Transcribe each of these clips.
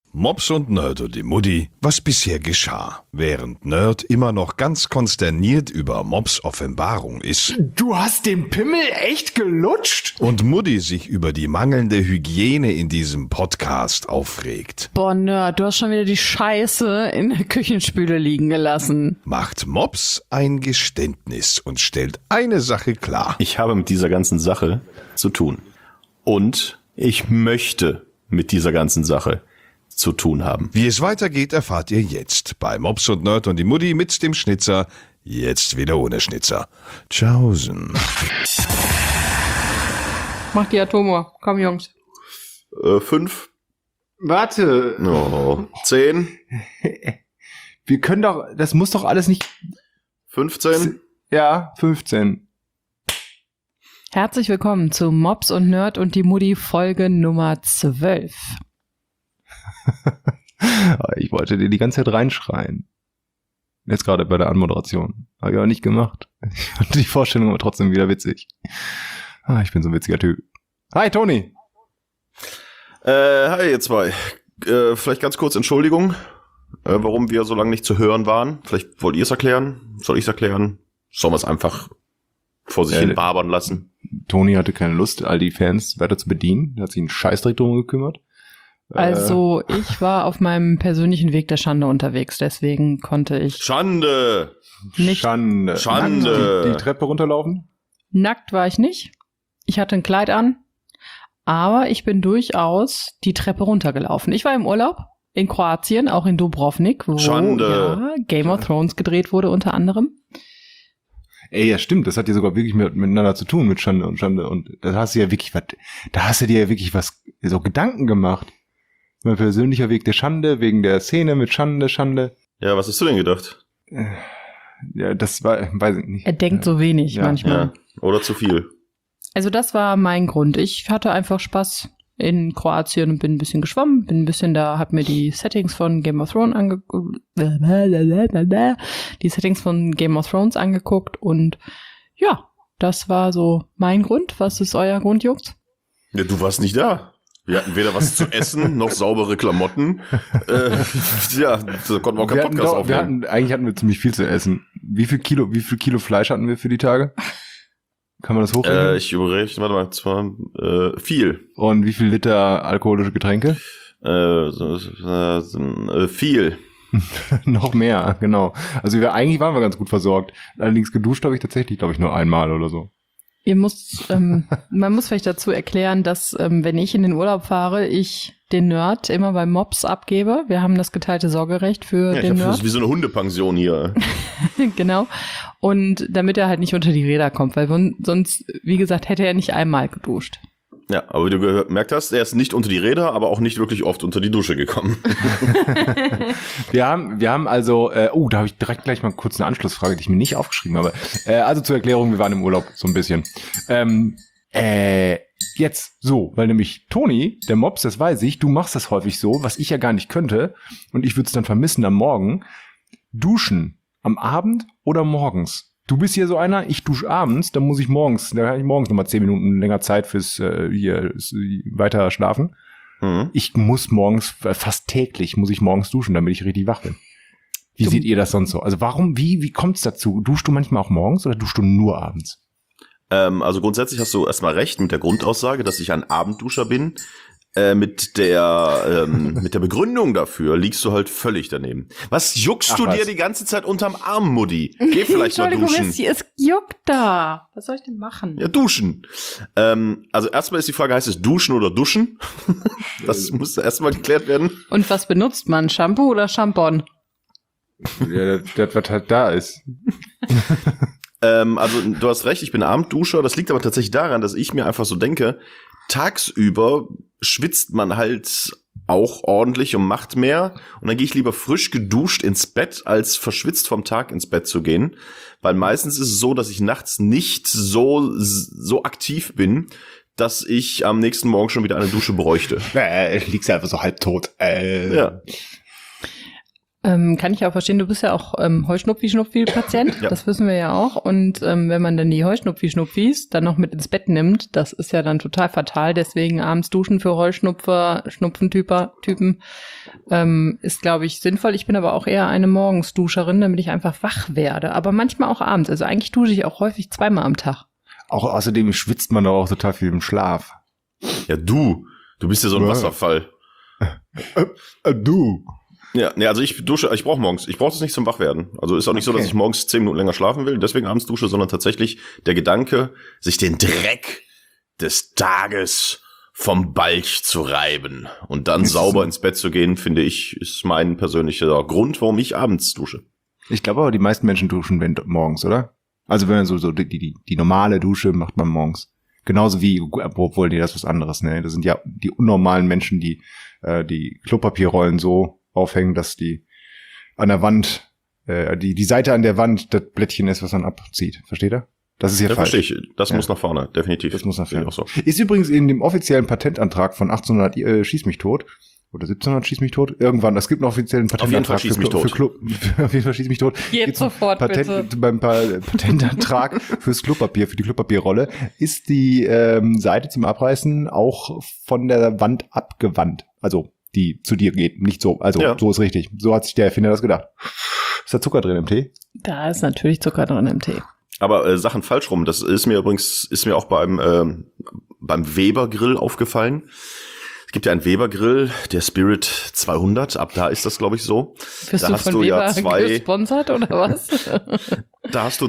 Mops und Nerd und die Mutti, was bisher geschah. Während Nerd immer noch ganz konsterniert über Mops Offenbarung ist. Du hast den Pimmel echt gelutscht? Und Mutti sich über die mangelnde Hygiene in diesem Podcast aufregt. Boah, Nerd, du hast schon wieder die Scheiße in der Küchenspüle liegen gelassen. Macht Mops ein Geständnis und stellt eine Sache klar. Ich habe mit dieser ganzen Sache zu tun. Und ich möchte mit dieser ganzen Sache zu tun haben. Wie es weitergeht, erfahrt ihr jetzt bei Mops und Nerd und die Mutti mit dem Schnitzer. Jetzt wieder ohne Schnitzer. Tschaußen. Mach die Atome. Komm, Jungs. 5. Warte. Oh, 10. Wir können doch, das muss doch alles nicht... 15. Ja, 15. Herzlich willkommen zu Mops und Nerd und die Mutti Folge Nummer 12. Ich wollte dir die ganze Zeit reinschreien. Jetzt gerade bei der Anmoderation. Habe ich aber nicht gemacht. Ich fand die Vorstellung aber trotzdem wieder witzig. Ich bin so ein witziger Typ. Hi, Toni. Hi, ihr zwei. Vielleicht ganz kurz Entschuldigung, warum wir so lange nicht zu hören waren. Vielleicht wollt ihr es erklären? Soll ich es erklären? Sollen wir es einfach vor sich hin wabern lassen? Toni hatte keine Lust, all die Fans weiter zu bedienen. Er hat sich einen Scheißdreck drum gekümmert. Also, ich war auf meinem persönlichen Weg der Schande unterwegs, deswegen konnte ich Schande! nicht... Schande. Die Treppe runterlaufen? Nackt war ich nicht. Ich hatte ein Kleid an, aber ich bin durchaus die Treppe runtergelaufen. Ich war im Urlaub in Kroatien, auch in Dubrovnik, wo Schande. Ja, Game of Thrones gedreht wurde unter anderem. Ey, ja stimmt, das hat ja sogar wirklich miteinander zu tun, mit Schande. Und da hast du ja wirklich was, so Gedanken gemacht. Mein persönlicher Weg der Schande, wegen der Szene mit Schande. Ja, was hast du denn gedacht? Ja, das war, weiß ich nicht. Er denkt so wenig manchmal. Ja, oder zu viel. Also das war mein Grund. Ich hatte einfach Spaß in Kroatien und bin ein bisschen geschwommen, hab mir die Settings von Game of Thrones angeguckt und ja, das war so mein Grund. Was ist euer Grund, Jungs? Ja, du warst nicht da. Wir hatten weder was zu essen, noch saubere Klamotten. Ja, da konnten wir auch keinen Podcast aufnehmen. Eigentlich hatten wir ziemlich viel zu essen. Wie viel Kilo Fleisch hatten wir für die Tage? Kann man das hochrechnen? Ich überrechne, warte mal, zwar viel. Und wie viel Liter alkoholische Getränke? Viel. Noch mehr, genau. Also eigentlich waren wir ganz gut versorgt. Allerdings geduscht habe ich tatsächlich, glaube ich, nur einmal oder so. Man muss vielleicht dazu erklären, dass wenn ich in den Urlaub fahre, ich den Nerd immer bei Mops abgebe. Wir haben das geteilte Sorgerecht für den Nerd. Das ist wie so eine Hundepension hier. Genau. Und damit er halt nicht unter die Räder kommt, weil sonst, wie gesagt, hätte er nicht einmal geduscht. Ja, aber wie du gemerkt hast, er ist nicht unter die Räder, aber auch nicht wirklich oft unter die Dusche gekommen. Wir haben also, da habe ich direkt gleich mal kurz eine Anschlussfrage, die ich mir nicht aufgeschrieben habe. Also zur Erklärung, wir waren im Urlaub so ein bisschen. Jetzt so, weil nämlich Toni, der Mops, das weiß ich, du machst das häufig so, was ich ja gar nicht könnte und ich würde es dann vermissen am Morgen. Duschen am Abend oder morgens? Du bist hier so einer, ich dusche abends, dann habe ich morgens nochmal 10 Minuten länger Zeit fürs weiter schlafen. Mhm. Ich muss morgens, fast täglich muss ich morgens duschen, damit ich richtig wach bin. Wie seht ihr das sonst so? Also wie kommt's dazu? Duschst du manchmal auch morgens oder duschst du nur abends? Also grundsätzlich hast du erstmal recht mit der Grundaussage, dass ich ein Abendduscher bin. Mit der Begründung dafür liegst du halt völlig daneben. Was juckst du dir die ganze Zeit unterm Arm, Mutti? Geh vielleicht mal duschen. Es juckt da. Was soll ich denn machen? Ja, duschen. Also erstmal ist die Frage, heißt es duschen oder duschen? Das muss erstmal geklärt werden. Und was benutzt man? Shampoo oder Shampoo? Ja, das was halt da ist. Also du hast recht, ich bin Abendduscher. Das liegt aber tatsächlich daran, dass ich mir einfach so denke, tagsüber schwitzt man halt auch ordentlich und macht mehr. Und dann gehe ich lieber frisch geduscht ins Bett, als verschwitzt vom Tag ins Bett zu gehen. Weil meistens ist es so, dass ich nachts nicht so aktiv bin, dass ich am nächsten Morgen schon wieder eine Dusche bräuchte. Liegst ja einfach so halbtot. Kann ich auch verstehen, du bist ja auch Heuschnupfi-Schnupfi-Patient, Ja. das wissen wir ja auch. Und wenn man dann die Heuschnupfi-Schnuppis dann noch mit ins Bett nimmt, das ist ja dann total fatal. Deswegen abends duschen für Heuschnupfer, Schnupfentypen ist, glaube ich, sinnvoll. Ich bin aber auch eher eine Morgensduscherin, damit ich einfach wach werde. Aber manchmal auch abends. Also eigentlich dusche ich auch häufig 2-mal am Tag. Auch außerdem schwitzt man doch auch total viel im Schlaf. Ja, du bist ja so ein Ja. Wasserfall. Du. Ja, nee, also ich brauche morgens. Ich brauche das nicht zum Wachwerden. Also ist auch nicht so, dass Okay. ich morgens 10 Minuten länger schlafen will, deswegen abends dusche, sondern tatsächlich der Gedanke, sich den Dreck des Tages vom Balch zu reiben und dann Das ist sauber so. ins Bett zu gehen, finde ich, ist mein persönlicher Grund, warum ich abends dusche. Ich glaube aber, die meisten Menschen duschen morgens, oder? Also wenn man so die normale Dusche macht man morgens. Genauso wie, obwohl, nee, das ist was anderes, ne? Das sind ja die unnormalen Menschen, die die Klopapierrollen so aufhängen, dass die an der Wand, die Seite an der Wand das Blättchen ist, was man abzieht. Versteht ihr? Das ist ja Ja, falsch. verstehe ich. Das Ja. muss nach vorne, definitiv. Das muss nach Finde vorne. ich auch so. Ist übrigens in dem offiziellen Patentantrag von 1800 Schieß mich tot oder 1700 Schieß mich tot. Irgendwann, es gibt einen offiziellen Patentantrag. Auf jeden Fall Schieß mich tot. Auf jeden Fall Schieß mich tot. Jetzt Gibt's einen sofort, bitte. Beim Patentantrag fürs Klopapier, für die Klopapierrolle, ist die Seite zum Abreißen auch von der Wand abgewandt. Also die zu dir geht, nicht so. Also Ja. so ist richtig. So hat sich der Erfinder das gedacht. Ist da Zucker drin im Tee? Da ist natürlich Zucker drin im Tee. Aber Sachen falsch rum, das ist mir auch beim Weber-Grill aufgefallen. Es gibt ja einen Weber-Grill, der Spirit 200, ab da ist das, glaube ich, so. Bist Da du hast von du ja Weber zwei- gesponsert oder was? Da hast du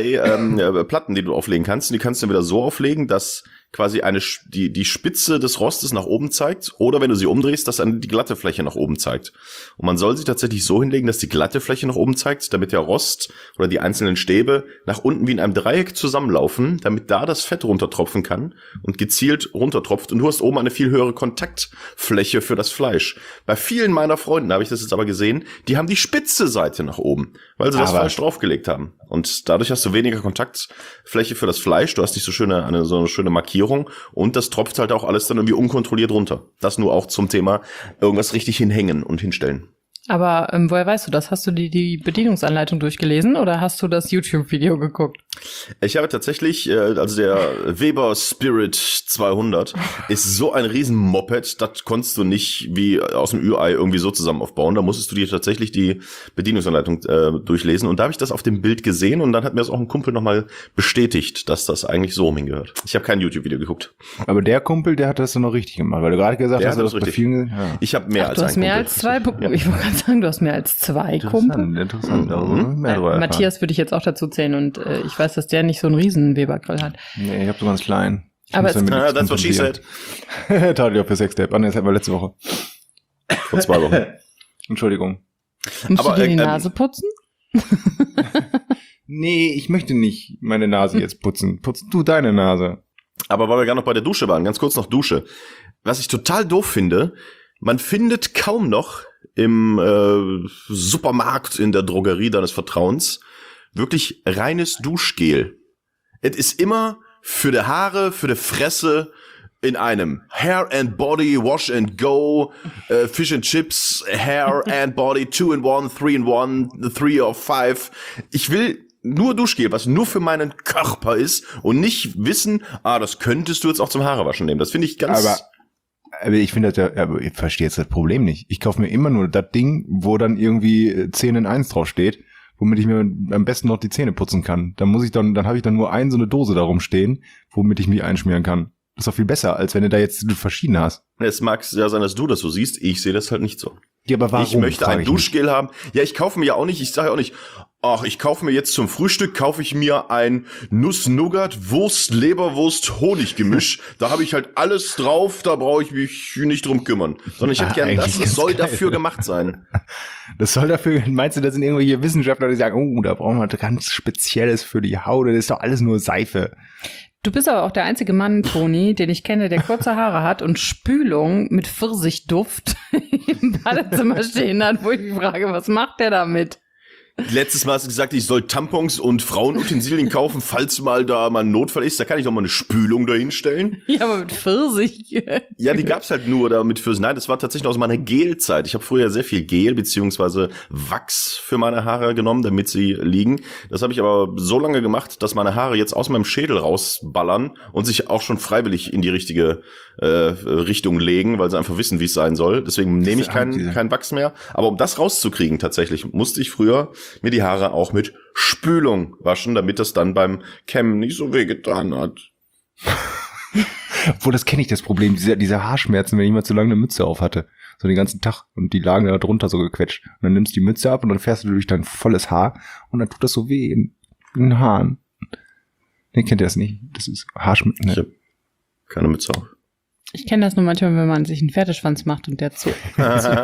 2 Platten, die du auflegen kannst. Und die kannst du wieder so auflegen, dass quasi die Spitze des Rostes nach oben zeigt. Oder wenn du sie umdrehst, dass dann die glatte Fläche nach oben zeigt. Und man soll sie tatsächlich so hinlegen, dass die glatte Fläche nach oben zeigt, damit der Rost oder die einzelnen Stäbe nach unten wie in einem Dreieck zusammenlaufen, damit da das Fett runtertropfen kann und gezielt runtertropft. Und du hast oben eine viel höhere Kontaktfläche für das Fleisch. Bei vielen meiner Freunden habe ich das jetzt aber gesehen, die haben die spitze Seite nach oben, weil sie das Aber- falsch draufgelegt haben. Und dadurch hast du weniger Kontaktfläche für das Fleisch. Du hast nicht so eine schöne Markierung und das tropft halt auch alles dann irgendwie unkontrolliert runter. Das nur auch zum Thema irgendwas richtig hinhängen und hinstellen. Aber woher weißt du das? Hast du die Bedienungsanleitung durchgelesen oder hast du das YouTube-Video geguckt? Ich habe tatsächlich, also der Weber Spirit 200 ist so ein riesen Moped, das konntest du nicht wie aus dem Ü-Ei irgendwie so zusammen aufbauen. Da musstest du dir tatsächlich die Bedienungsanleitung durchlesen. Und da habe ich das auf dem Bild gesehen und dann hat mir das auch ein Kumpel nochmal bestätigt, dass das eigentlich so hingehört. Ich habe kein YouTube-Video geguckt. Aber der Kumpel, der hat das dann noch richtig gemacht, weil du gerade gesagt Der hast, hat dass das bei richtig. vielen, ja. Ich habe mehr Ach, als du hast einen mehr Kumpel. als zwei Kumpel. Ja. Ich wollte gerade sagen, du hast mehr als zwei Kumpel. Interessant. Darüber mehr drüber erfahren. Matthias würde ich jetzt auch dazu zählen und ich weiß, dass der nicht so einen riesen Weber-Grill hat. Nee, ich hab so ganz klein. Ich Aber muss es- damit nichts That's what she said. kompensieren. Tat ich auch für Sextape. Das hatten wir letzte Woche. Vor 2 Wochen. Entschuldigung. Musst Aber, du dir die ähm, Nase putzen? Nee, ich möchte nicht meine Nase jetzt putzen. Putz du deine Nase. Aber weil wir gerade noch bei der Dusche waren, ganz kurz noch Dusche. Was ich total doof finde, man findet kaum noch im Supermarkt, in der Drogerie deines Vertrauens, wirklich reines Duschgel. Es ist immer für die Haare, für die Fresse in einem Hair and Body, Wash and Go, Fish and Chips, Hair and Body, 2 in 1, 3 in 1, 3 of 5. Ich will nur Duschgel, was nur für meinen Körper ist und nicht wissen, das könntest du jetzt auch zum Haarewaschen nehmen. Das finde ich ganz... Aber ich finde das ja, aber ich verstehe jetzt das Problem nicht. Ich kaufe mir immer nur das Ding, wo dann irgendwie 10 in 1 drauf steht, womit ich mir am besten noch die Zähne putzen kann. Dann habe ich dann nur so eine Dose darum stehen, womit ich mich einschmieren kann. Das ist doch viel besser, als wenn du da jetzt verschiedene hast. Es mag ja sein, dass du das so siehst. Ich sehe das halt nicht so. Ja, aber warum? Ich möchte frag ein ich mich. Duschgel haben. Ja, ich kaufe mir ja auch nicht, ich sage ja auch nicht, ich kaufe mir jetzt zum Frühstück, kaufe ich mir ein Nuss-Nougat-Wurst-Leberwurst-Honig-Gemisch. Da habe ich halt alles drauf, da brauche ich mich nicht drum kümmern. Sondern ich hätte gerne, eigentlich das ganz soll geil. dafür gemacht sein. Das soll dafür, meinst du, das sind irgendwelche Wissenschaftler, die sagen, da brauchen wir was ganz Spezielles für die Haut, das ist doch alles nur Seife. Du bist aber auch der einzige Mann, Toni, den ich kenne, der kurze Haare hat und Spülung mit Pfirsichduft im Badezimmer stehen hat, wo ich mich frage, was macht der damit? Letztes Mal hast du gesagt, ich soll Tampons und Frauenutensilien kaufen, falls mal da mal ein Notfall ist. Da kann ich doch mal eine Spülung dahinstellen. Ja, aber mit Pfirsich. Ja, die gab's halt nur da mit Pfirsich. Nein, das war tatsächlich aus meiner Gelzeit. Ich habe früher sehr viel Gel beziehungsweise Wachs für meine Haare genommen, damit sie liegen. Das habe ich aber so lange gemacht, dass meine Haare jetzt aus meinem Schädel rausballern und sich auch schon freiwillig in die richtige Richtung legen, weil sie einfach wissen, wie es sein soll. Deswegen nehme ich kein Wachs mehr. Aber um das rauszukriegen tatsächlich, musste ich früher mir die Haare auch mit Spülung waschen, damit das dann beim Kämmen nicht so wehgetan hat. Obwohl, das kenne ich, das Problem, diese Haarschmerzen, wenn ich mal zu lange eine Mütze auf hatte. So den ganzen Tag. Und die lagen da drunter so gequetscht. Und dann nimmst du die Mütze ab und dann fährst du durch dein volles Haar und dann tut das so weh in den Haaren. Nee, kennt ihr das nicht? Das ist Haarschmerzen. Ne? Ich hab keine Mütze auf. Ich kenne das nur manchmal, wenn man sich einen Pferdeschwanz macht und der zu. Ja,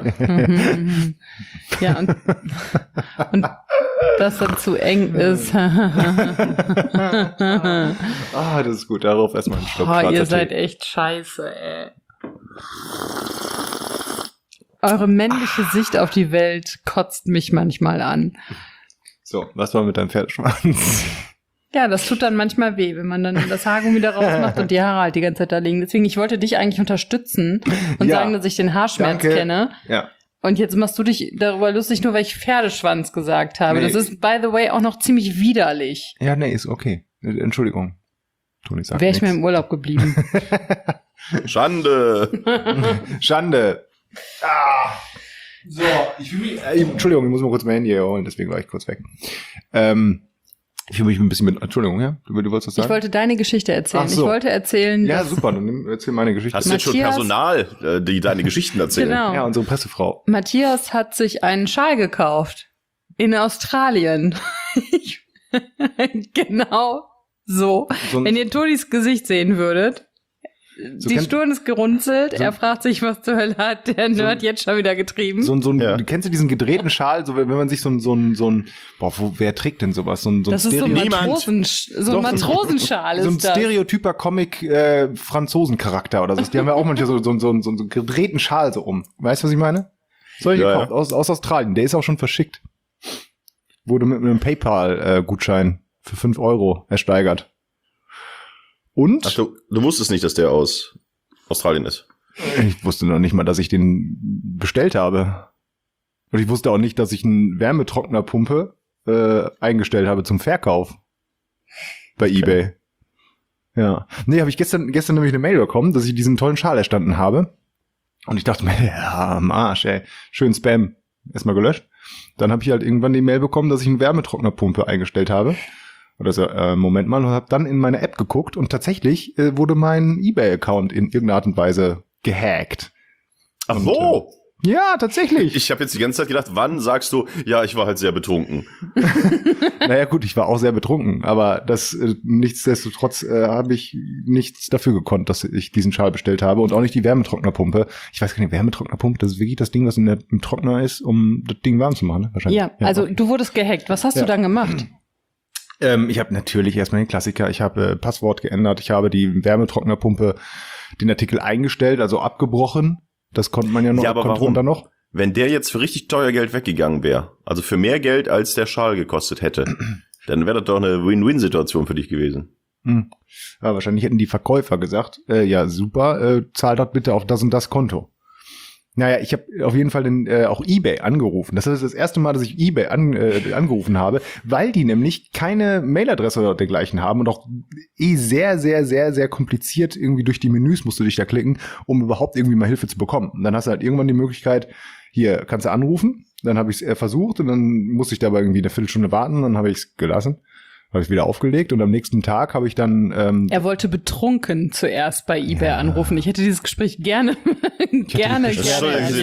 und das dann zu eng ist. Ah, das ist gut. Darauf erstmal einen Schluck. Oh, ihr seid echt scheiße, ey. Eure männliche Sicht auf die Welt kotzt mich manchmal an. So, was war mit deinem Pferdeschwanz? Ja, das tut dann manchmal weh, wenn man dann das Haargummi wieder rausmacht und die Haare halt die ganze Zeit da liegen. Deswegen, ich wollte dich eigentlich unterstützen und sagen, dass ich den Haarschmerz kenne. Ja. Und jetzt machst du dich darüber lustig, nur weil ich Pferdeschwanz gesagt habe. Nee. Das ist, by the way, auch noch ziemlich widerlich. Ja, nee, ist okay. Entschuldigung. Toni sagt Wäre ich mir im Urlaub geblieben. Schande. Schande. Ah. So, ich fühle mich... Entschuldigung, ich muss mal kurz mein Handy holen, deswegen war ich kurz weg. Ich fühle mich ein bisschen mit... Entschuldigung, ja? Du wolltest was sagen? Ich wollte deine Geschichte erzählen. Ach so. Ich wollte erzählen, ja, super, dann erzähl meine Geschichte. Hast du jetzt schon Personal, die deine Geschichten erzählen? Genau. Ja, unsere Pressefrau. Matthias hat sich einen Schal gekauft. In Australien. Genau so. Wenn ihr Tonis Gesicht sehen würdet... So die Stirn ist gerunzelt, er fragt sich, was zur Hölle hat der Nerd jetzt schon wieder getrieben. Ja. Kennst du diesen gedrehten Schal, so wenn man sich so ein wer trägt denn sowas? So ein das ist so ein Matrosenschal. So ein stereotyper Comic Franzosen-Charakter oder so. Die haben ja auch manchmal so einen gedrehten Schal so um. Weißt du, was ich meine? Soll ich gekauft, aus Australien. Der ist auch schon verschickt. Wurde mit einem PayPal-Gutschein für 5 € ersteigert. Und? Ach, du wusstest nicht, dass der aus Australien ist? Ich wusste noch nicht mal, dass ich den bestellt habe. Und ich wusste auch nicht, dass ich einen Wärmetrocknerpumpe eingestellt habe zum Verkauf. Bei eBay. Ja. Nee, habe ich gestern nämlich eine Mail bekommen, dass ich diesen tollen Schal erstanden habe. Und ich dachte mir, ja, am Arsch, ey. Schön Spam. Erstmal gelöscht. Dann habe ich halt irgendwann die Mail bekommen, dass ich eine Wärmetrocknerpumpe eingestellt habe. Oder so, Moment mal, und habe dann in meine App geguckt und tatsächlich wurde mein eBay-Account in irgendeiner Art und Weise gehackt. Ach so! Ja, tatsächlich. Ich habe jetzt die ganze Zeit gedacht, wann sagst du, ja, ich war halt sehr betrunken. Naja gut, ich war auch sehr betrunken, aber nichtsdestotrotz habe ich nichts dafür gekonnt, dass ich diesen Schal bestellt habe und auch nicht die Wärmetrocknerpumpe. Ich weiß gar nicht, Wärmetrocknerpumpe, das ist wirklich das Ding, was im Trockner ist, um das Ding warm zu machen, ne? Wahrscheinlich. Ja, also okay. Du wurdest gehackt. Was hast du dann gemacht? Ich habe natürlich erstmal den Klassiker, ich habe Passwort geändert, ich habe die Wärmetrocknerpumpe, den Artikel eingestellt, also abgebrochen. Das konnte man ja noch. Ja, aber warum? Noch. Wenn der jetzt für richtig teuer Geld weggegangen wäre, also für mehr Geld, als der Schal gekostet hätte, dann wäre das doch eine Win-Win-Situation für dich gewesen. Ja, wahrscheinlich hätten die Verkäufer gesagt, ja super, zahl das bitte auf das und das Konto. Naja, ich habe auf jeden Fall auch eBay angerufen. Das ist das erste Mal, dass ich eBay angerufen habe, weil die nämlich keine Mailadresse oder dergleichen haben und auch sehr, sehr, sehr, sehr kompliziert irgendwie durch die Menüs musst du dich da klicken, um überhaupt irgendwie mal Hilfe zu bekommen. Und dann hast du halt irgendwann die Möglichkeit, hier kannst du anrufen. Dann habe ich es versucht und dann musste ich dabei irgendwie eine Viertelstunde warten, dann habe ich es gelassen. Habe ich wieder aufgelegt und am nächsten Tag habe ich dann... Er wollte betrunken zuerst bei eBay anrufen. Ich hätte dieses Gespräch gerne gerne. Diese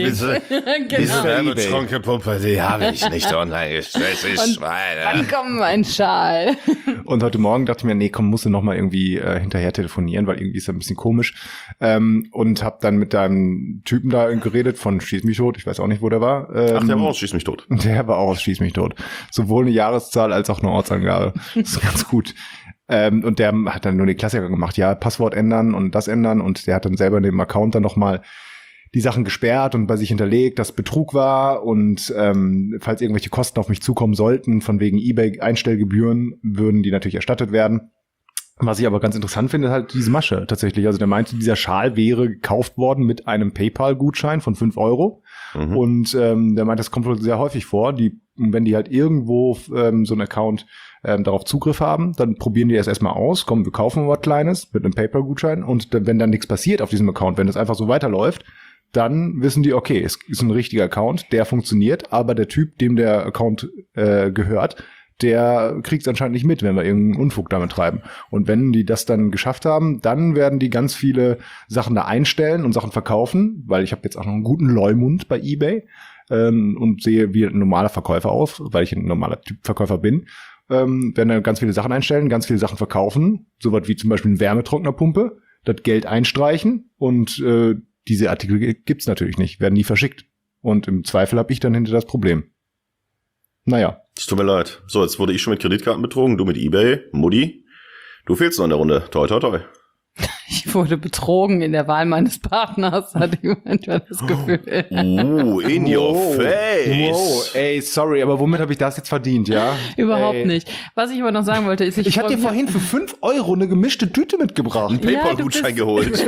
Wärmetrocknerpumpe, die habe ich nicht online gestellt. Wann kommt mein Schal? Und heute Morgen dachte ich mir, nee, komm, musst du noch mal irgendwie hinterher telefonieren, weil irgendwie ist das ein bisschen komisch. Und habe dann mit deinem Typen da geredet von Schieß mich tot. Ich weiß auch nicht, wo der war. Ach, der war aus Schieß mich tot. Der war auch aus Schieß mich tot. Sowohl eine Jahreszahl als auch eine Ortsangabe. Das ist ganz gut. Und der hat dann nur die Klassiker gemacht. Ja, Passwort ändern und das ändern. Und der hat dann selber in dem Account dann nochmal die Sachen gesperrt und bei sich hinterlegt, dass Betrug war und falls irgendwelche Kosten auf mich zukommen sollten, von wegen eBay-Einstellgebühren, würden die natürlich erstattet werden. Was ich aber ganz interessant finde, ist halt diese Masche tatsächlich. Also der meinte, dieser Schal wäre gekauft worden mit einem PayPal-Gutschein von 5 €. Mhm. Und der meint, das kommt wohl sehr häufig vor. Wenn die halt irgendwo so einen Account darauf Zugriff haben, dann probieren die erstmal aus. Komm, wir kaufen was Kleines mit einem PayPal-Gutschein. Und wenn dann nichts passiert auf diesem Account, wenn das einfach so weiterläuft, dann wissen die, okay, es ist ein richtiger Account, der funktioniert, aber der Typ, dem der Account gehört, der kriegt es anscheinend nicht mit, wenn wir irgendeinen Unfug damit treiben. Und wenn die das dann geschafft haben, dann werden die ganz viele Sachen da einstellen und Sachen verkaufen, weil ich habe jetzt auch noch einen guten Leumund bei eBay und sehe wie ein normaler Verkäufer aus, weil ich ein normaler Typ Verkäufer bin. Werden dann ganz viele Sachen einstellen, ganz viele Sachen verkaufen, sowas wie zum Beispiel eine Wärmetrocknerpumpe, das Geld einstreichen und diese Artikel gibt's natürlich nicht, werden nie verschickt. Und im Zweifel habe ich dann hinter das Problem. Naja. Es tut mir leid. So, jetzt wurde ich schon mit Kreditkarten betrogen, du mit eBay. Mutti, du fehlst noch in der Runde. Toi, toi, toi. Ich wurde betrogen in der Wahl meines Partners, hatte ich manchmal das Gefühl. In your face. Wow, ey, sorry, aber womit habe ich das jetzt verdient, ja? Überhaupt nicht. Was ich aber noch sagen wollte, ist, Ich hatte dir vorhin für 5 € eine gemischte Tüte mitgebracht. Einen PayPal-Gutschein geholt.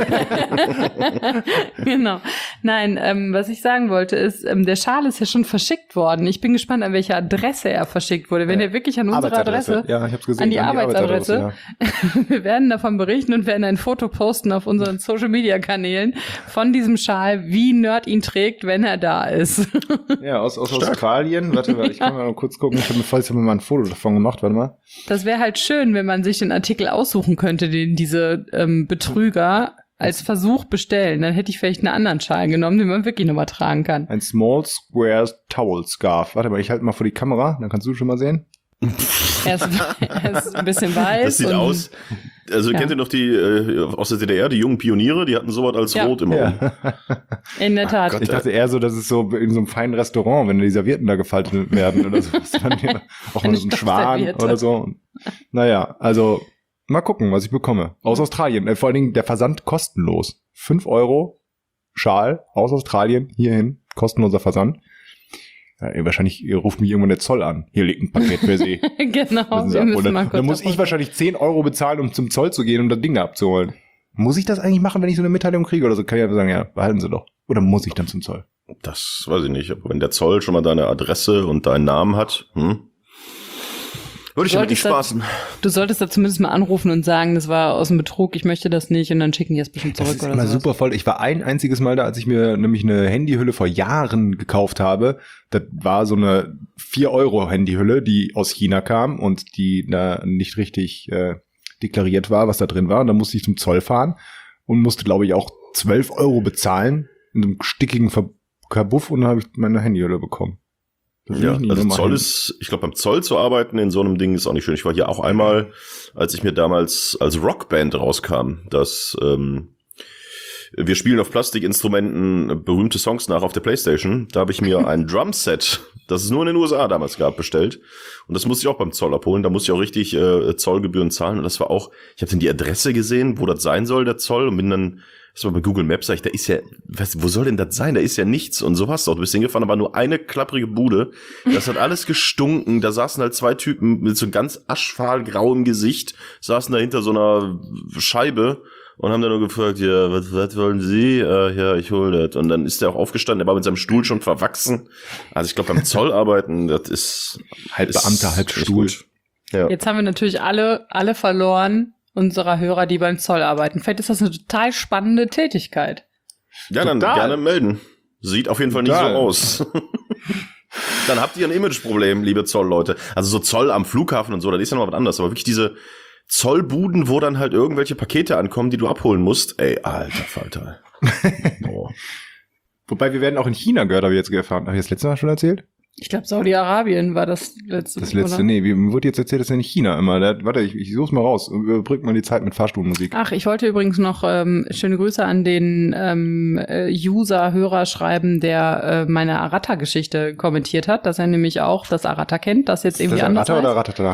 Genau. Nein, was ich sagen wollte ist, der Schal ist ja schon verschickt worden. Ich bin gespannt, an welche Adresse er verschickt wurde. Wenn er wirklich an unsere Adresse, ja, ich hab's gesehen, an die Arbeitsadresse, wir werden davon berichten und werden ein Foto posten auf unseren Social-Media-Kanälen von diesem Schal, wie Nerd ihn trägt, wenn er da ist. Ja, aus Australien. Warte, ich kann mal kurz gucken. Ich habe mir mal ein Foto davon gemacht. Warte mal. Das wäre halt schön, wenn man sich den Artikel aussuchen könnte, den diese Betrüger als Versuch bestellen. Dann hätte ich vielleicht einen anderen Schal genommen, den man wirklich nochmal tragen kann. Ein Small Square Towel Scarf. Warte mal, ich halte mal vor die Kamera, dann kannst du schon mal sehen. Er ist ein bisschen weiß. Das sieht aus, also kennt ihr noch die aus der DDR, die jungen Pioniere, die hatten sowas als Rot immer um. In der Tat. Gott, Ich dachte eher so, dass es so in so einem feinen Restaurant, wenn die Servietten da gefaltet werden oder so. Auch mal so ein Schwan oder so. Naja, also mal gucken, was ich bekomme. Aus Australien. Vor allen Dingen der Versand kostenlos. 5 € Schal aus Australien hierhin. Kostenloser Versand. Ja, wahrscheinlich ruft mich irgendwann der Zoll an. Hier liegt ein Paket für Sie. Genau. Wir müssen mal kurz dann muss ich wahrscheinlich 10 € bezahlen, um zum Zoll zu gehen, um das Ding da abzuholen. Muss ich das eigentlich machen, wenn ich so eine Mitteilung kriege oder so? Kann ich einfach sagen, ja, behalten Sie doch. Oder muss ich dann zum Zoll? Das weiß ich nicht. Aber wenn der Zoll schon mal deine Adresse und deinen Namen hat, würde ich damit nicht spaßen. Du solltest da zumindest mal anrufen und sagen, das war aus dem Betrug, ich möchte das nicht und dann schicken die es bestimmt zurück. Das ist immer super voll. Ich war ein einziges Mal da, als ich mir nämlich eine Handyhülle vor Jahren gekauft habe. Das war so eine 4 € Handyhülle, die aus China kam und die da nicht richtig deklariert war, was da drin war. Und dann musste ich zum Zoll fahren und musste, glaube ich, auch 12 € bezahlen in einem stickigen Kabuff und dann habe ich meine Handyhülle bekommen. Ja, also Zoll ist, ich glaube, beim Zoll zu arbeiten in so einem Ding ist auch nicht schön. Ich war hier auch einmal, als ich mir damals als Rockband rauskam, dass wir spielen auf Plastikinstrumenten berühmte Songs nach auf der Playstation. Da habe ich mir ein Drumset, das es nur in den USA damals gab, bestellt. Und das musste ich auch beim Zoll abholen. Da musste ich auch richtig Zollgebühren zahlen. Und das war auch, ich habe dann die Adresse gesehen, wo das sein soll, der Zoll. Und bin dann erstmal bei Google Maps, sag ich, da ist ja, wo soll denn das sein? Da ist ja nichts. Und so hast du auch. Du bist hingefahren, da war nur eine klapprige Bude. Das hat alles gestunken. Da saßen halt 2 Typen mit so einem ganz aschfahlgrauem Gesicht, saßen da hinter so einer Scheibe und haben dann nur gefragt, ja, was wollen Sie? Ja, ich hole das. Und dann ist der auch aufgestanden, der war mit seinem Stuhl schon verwachsen. Also ich glaube, beim Zoll arbeiten, das ist halb Beamter, halb Stuhl. Ja. Jetzt haben wir natürlich alle verloren, unserer Hörer, die beim Zoll arbeiten. Vielleicht ist das eine total spannende Tätigkeit. Ja, dann gerne melden. Sieht auf jeden Fall nicht so aus. Dann habt ihr ein Imageproblem, liebe Zollleute. Also so Zoll am Flughafen und so, das ist ja noch was anderes. Aber wirklich diese Zollbuden, wo dann halt irgendwelche Pakete ankommen, die du abholen musst. Ey, alter Falter. Oh. Wobei, wir werden auch in China gehört, habe ich jetzt erfahren. Habe ich das letzte Mal schon erzählt? Ich glaube, Saudi-Arabien war das letzte. Das letzte, oder? Nee, mir wurde jetzt erzählt, das ist ja nicht China immer. Warte, ich such's mal raus. Überbrückt mal die Zeit mit Fahrstuhlmusik. Ach, ich wollte übrigens noch schöne Grüße an den User-Hörer schreiben, der meine Arata-Geschichte kommentiert hat, dass er nämlich auch das Arata kennt, das jetzt irgendwie das anders Arata heißt. oder Ratata?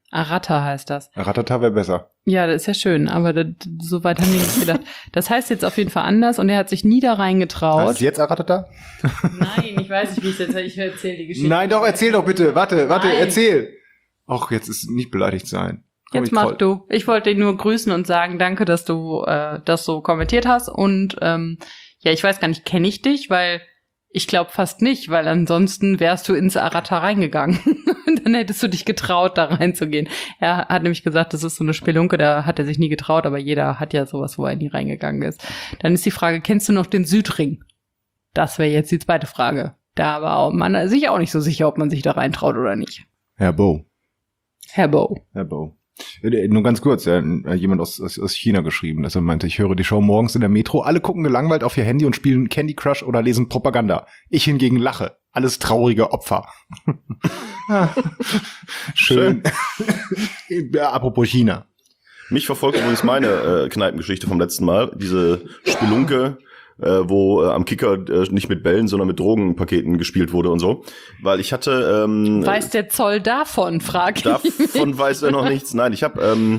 Arata heißt das. Ratata wäre besser. Ja, das ist ja schön, aber so weit haben wir nicht gedacht. Das heißt jetzt auf jeden Fall anders und er hat sich nie da reingetraut. Heißt es jetzt Ratata? Nein, ich weiß nicht, wie es jetzt heißt. Ich erzähle die Geschichte. Nein, doch, erzähl doch bitte. Warte, Nein. erzähl. Och, jetzt ist nicht beleidigt sein. Komm, Jetzt mach du. Ich wollte dich nur grüßen und sagen, danke, dass du das so kommentiert hast. Und ja, ich weiß gar nicht, kenne ich dich? Weil ich glaube fast nicht, weil ansonsten wärst du ins Arata reingegangen. Und dann hättest du dich getraut, da reinzugehen. Er hat nämlich gesagt, das ist so eine Spelunke, da hat er sich nie getraut, aber jeder hat ja sowas, wo er nie reingegangen ist. Dann ist die Frage, kennst du noch den Südring? Das wäre jetzt die zweite Frage. Da war man sich auch nicht so sicher, ob man sich da reintraut oder nicht. Herr Bo. Herr Bo. Nur ganz kurz, jemand aus China geschrieben, dass er meinte, ich höre die Show morgens in der Metro, alle gucken gelangweilt auf ihr Handy und spielen Candy Crush oder lesen Propaganda. Ich hingegen lache. Alles traurige Opfer. Schön. Ja, apropos China. Mich verfolgt übrigens meine Kneipengeschichte vom letzten Mal. Diese Spelunke, wo am Kicker nicht mit Bällen, sondern mit Drogenpaketen gespielt wurde und so. Weil ich hatte... weiß der Zoll davon, frag ich mich. Davon weiß er noch nichts. Nein, ich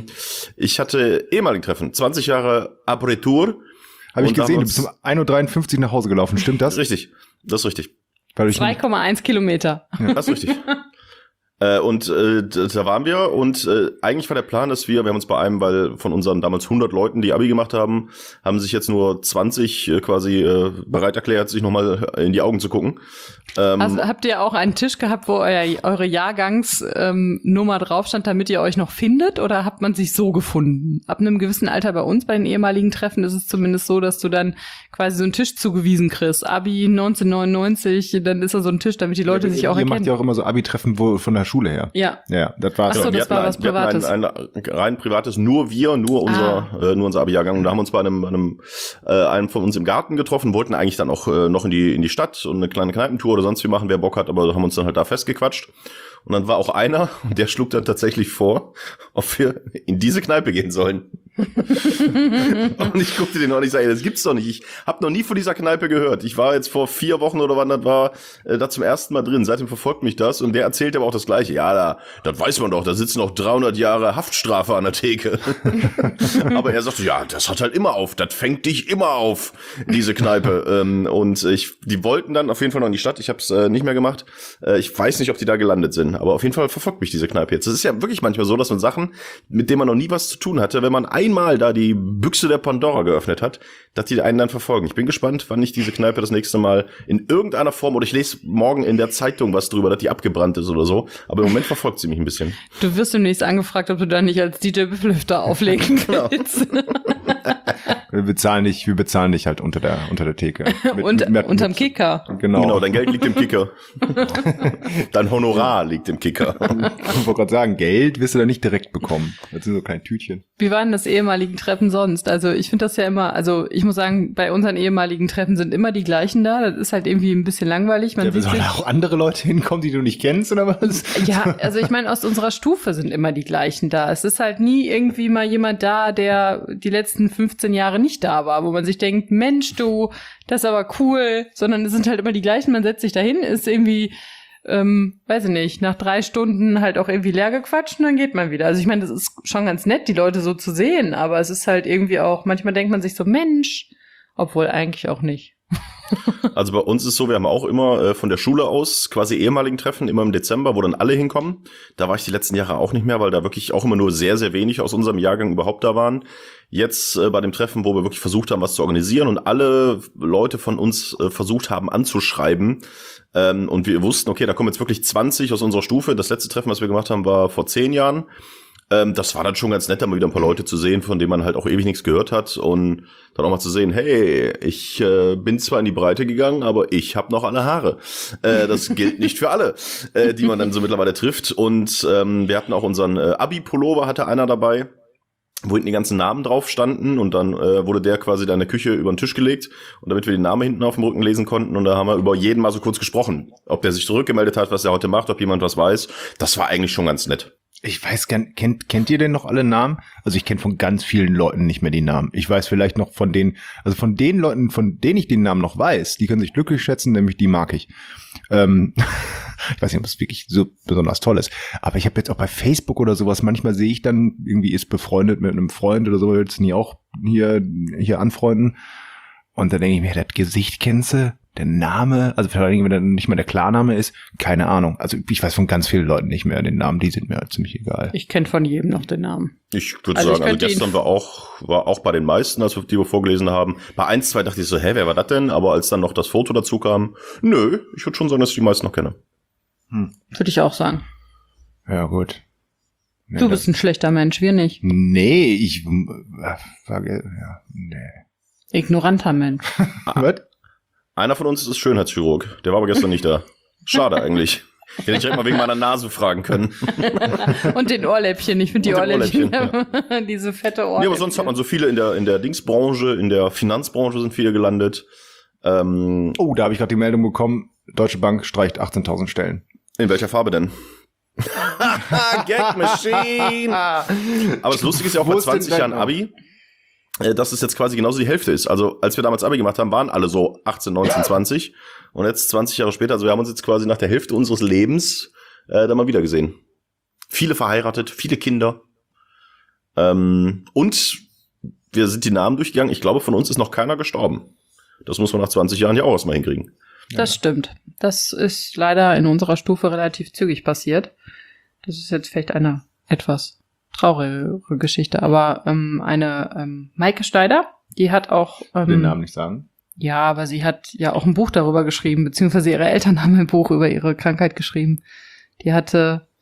hatte ehemaligen Treffen. 20 Jahre Apertur. Habe ich gesehen, du bist um 1.53 Uhr nach Hause gelaufen. Stimmt das? Das ist richtig. 2,1 Kilometer. Ja, das ist richtig. Da waren wir und eigentlich war der Plan, dass wir haben uns bei einem, weil von unseren damals 100 Leuten, die Abi gemacht haben, haben sich jetzt nur 20 quasi bereit erklärt, sich nochmal in die Augen zu gucken. Also habt ihr auch einen Tisch gehabt, wo eure Jahrgangsnummer drauf stand, damit ihr euch noch findet, oder hat man sich so gefunden? Ab einem gewissen Alter bei uns, bei den ehemaligen Treffen, ist es zumindest so, dass du dann quasi so einen Tisch zugewiesen kriegst. Abi 1999, dann ist da so ein Tisch, damit die Leute sich auch erkennen. Ihr macht ja auch immer so Abi-Treffen von der Schule her. Ja. Ja, das war Ach so, das war was Privates. Ein rein privates, nur unser Abi-Jahrgang. Und da haben wir uns bei einem von uns im Garten getroffen, wollten eigentlich dann auch noch in die Stadt und eine kleine Kneipentour oder sonst wie machen, wer Bock hat, aber haben uns dann halt da festgequatscht. Und dann war auch einer, der schlug dann tatsächlich vor, ob wir in diese Kneipe gehen sollen. Und ich guckte den und ich sage, das gibt's doch nicht. Ich habe noch nie von dieser Kneipe gehört. Ich war jetzt vor 4 Wochen oder wann das war, da zum ersten Mal drin. Seitdem verfolgt mich das und der erzählt aber auch das Gleiche. Ja, das weiß man doch, da sitzen noch 300 Jahre Haftstrafe an der Theke. Aber er sagte, ja, das hat halt immer auf. Das fängt dich immer auf, diese Kneipe. Und die wollten dann auf jeden Fall noch in die Stadt. Ich habe es nicht mehr gemacht. Ich weiß nicht, ob die da gelandet sind. Aber auf jeden Fall verfolgt mich diese Kneipe jetzt. Es ist ja wirklich manchmal so, dass man Sachen, mit denen man noch nie was zu tun hatte, wenn man einmal da die Büchse der Pandora geöffnet hat, dass die einen dann verfolgen. Ich bin gespannt, wann ich diese Kneipe das nächste Mal in irgendeiner Form, oder ich lese morgen in der Zeitung was drüber, dass die abgebrannt ist oder so. Aber im Moment verfolgt sie mich ein bisschen. Du wirst demnächst angefragt, ob du da nicht als DJ Büffelhüfter auflegen willst. Wir bezahlen dich halt unter der Theke. Unterm Kicker. Genau, dein Geld liegt im Kicker. Dein Honorar liegt im Kicker. Ich wollte gerade sagen, Geld wirst du da nicht direkt bekommen. Das sind so kleine Tütchen. Wie waren das ehemaligen Treffen sonst? Also ich finde das ja immer, also ich muss sagen, bei unseren ehemaligen Treffen sind immer die gleichen da. Das ist halt irgendwie ein bisschen langweilig. Man sieht sollen da auch andere Leute hinkommen, die du nicht kennst, oder was? Ja, also ich meine, aus unserer Stufe sind immer die gleichen da. Es ist halt nie irgendwie mal jemand da, der die letzten 15 Jahre nicht da war, wo man sich denkt, Mensch, du, das ist aber cool, sondern es sind halt immer die gleichen, man setzt sich dahin, ist irgendwie, weiß ich nicht, nach 3 Stunden halt auch irgendwie leer gequatscht und dann geht man wieder. Also ich meine, das ist schon ganz nett, die Leute so zu sehen, aber es ist halt irgendwie auch, manchmal denkt man sich so, Mensch, obwohl eigentlich auch nicht. Also bei uns ist so, wir haben auch immer von der Schule aus quasi ehemaligen Treffen, immer im Dezember, wo dann alle hinkommen. Da war ich die letzten Jahre auch nicht mehr, weil da wirklich auch immer nur sehr, sehr wenig aus unserem Jahrgang überhaupt da waren. Jetzt bei dem Treffen, wo wir wirklich versucht haben, was zu organisieren und alle Leute von uns versucht haben anzuschreiben. Und wir wussten, okay, da kommen jetzt wirklich 20 aus unserer Stufe. Das letzte Treffen, was wir gemacht haben, war vor 10 Jahren. Das war dann schon ganz nett, da mal wieder ein paar Leute zu sehen, von denen man halt auch ewig nichts gehört hat und dann auch mal zu sehen, hey, ich bin zwar in die Breite gegangen, aber ich habe noch alle Haare. Das gilt nicht für alle, die man dann so mittlerweile trifft. Und wir hatten auch unseren Abi-Pullover, hatte einer dabei, wo hinten die ganzen Namen drauf standen und dann wurde der quasi da in der Küche über den Tisch gelegt und damit wir den Namen hinten auf dem Rücken lesen konnten und da haben wir über jeden mal so kurz gesprochen, ob der sich zurückgemeldet hat, was er heute macht, ob jemand was weiß. Das war eigentlich schon ganz nett. Ich weiß gern, kennt ihr denn noch alle Namen? Also ich kenne von ganz vielen Leuten nicht mehr die Namen. Ich weiß vielleicht noch von den Leuten, von denen ich den Namen noch weiß, die können sich glücklich schätzen, nämlich die mag ich. Ich weiß nicht, ob es wirklich so besonders toll ist. Aber ich habe jetzt auch bei Facebook oder sowas, manchmal sehe ich dann, irgendwie ist befreundet mit einem Freund oder so, jetzt nie auch hier anfreunden. Und dann denke ich mir, das Gesicht kennst du, der Name, also vor allem, wenn dann nicht mal der Klarname ist, keine Ahnung. Also ich weiß von ganz vielen Leuten nicht mehr den Namen, die sind mir halt ziemlich egal. Ich kenne von jedem noch den Namen. Ich würde sagen, also gestern war auch bei den meisten, als wir vorgelesen haben. Bei 1, 2 dachte ich so, wer war das denn? Aber als dann noch das Foto dazu kam, nö, ich würde schon sagen, dass ich die meisten noch kenne. Würde ich auch sagen. Ja, gut. Nee, Du bist ein schlechter Mensch, wir nicht. Nee, nee. Ignoranter Mensch. Was? Einer von uns ist Schönheitschirurg. Der war aber gestern nicht da. Schade eigentlich. Hätte ich direkt mal wegen meiner Nase fragen können. Und den Ohrläppchen. Ich finde die Und den Ohrläppchen, diese fette Ohrläppchen. Ja, aber sonst hat man so viele in der Dingsbranche, in der Finanzbranche sind viele gelandet. Da habe ich gerade die Meldung bekommen, Deutsche Bank streicht 18.000 Stellen. In welcher Farbe denn? Gag Machine! Aber das Lustige ist ja auch bei 20 Jahren Abi, dass es jetzt quasi genauso die Hälfte ist. Also als wir damals Abi gemacht haben, waren alle so 18, 19, 20. Und jetzt 20 Jahre später, also wir haben uns jetzt quasi nach der Hälfte unseres Lebens da mal wieder gesehen. Viele verheiratet, viele Kinder. Und wir sind die Namen durchgegangen. Ich glaube, von uns ist noch keiner gestorben. Das muss man nach 20 Jahren ja auch erstmal hinkriegen. Das stimmt. Das ist leider in unserer Stufe relativ zügig passiert. Das ist jetzt vielleicht eine etwas traurige Geschichte, aber eine Maike Schneider, die hat auch Den Namen nicht sagen. Ja, aber sie hat ja auch ein Buch darüber geschrieben, beziehungsweise ihre Eltern haben ein Buch über ihre Krankheit geschrieben. Die hat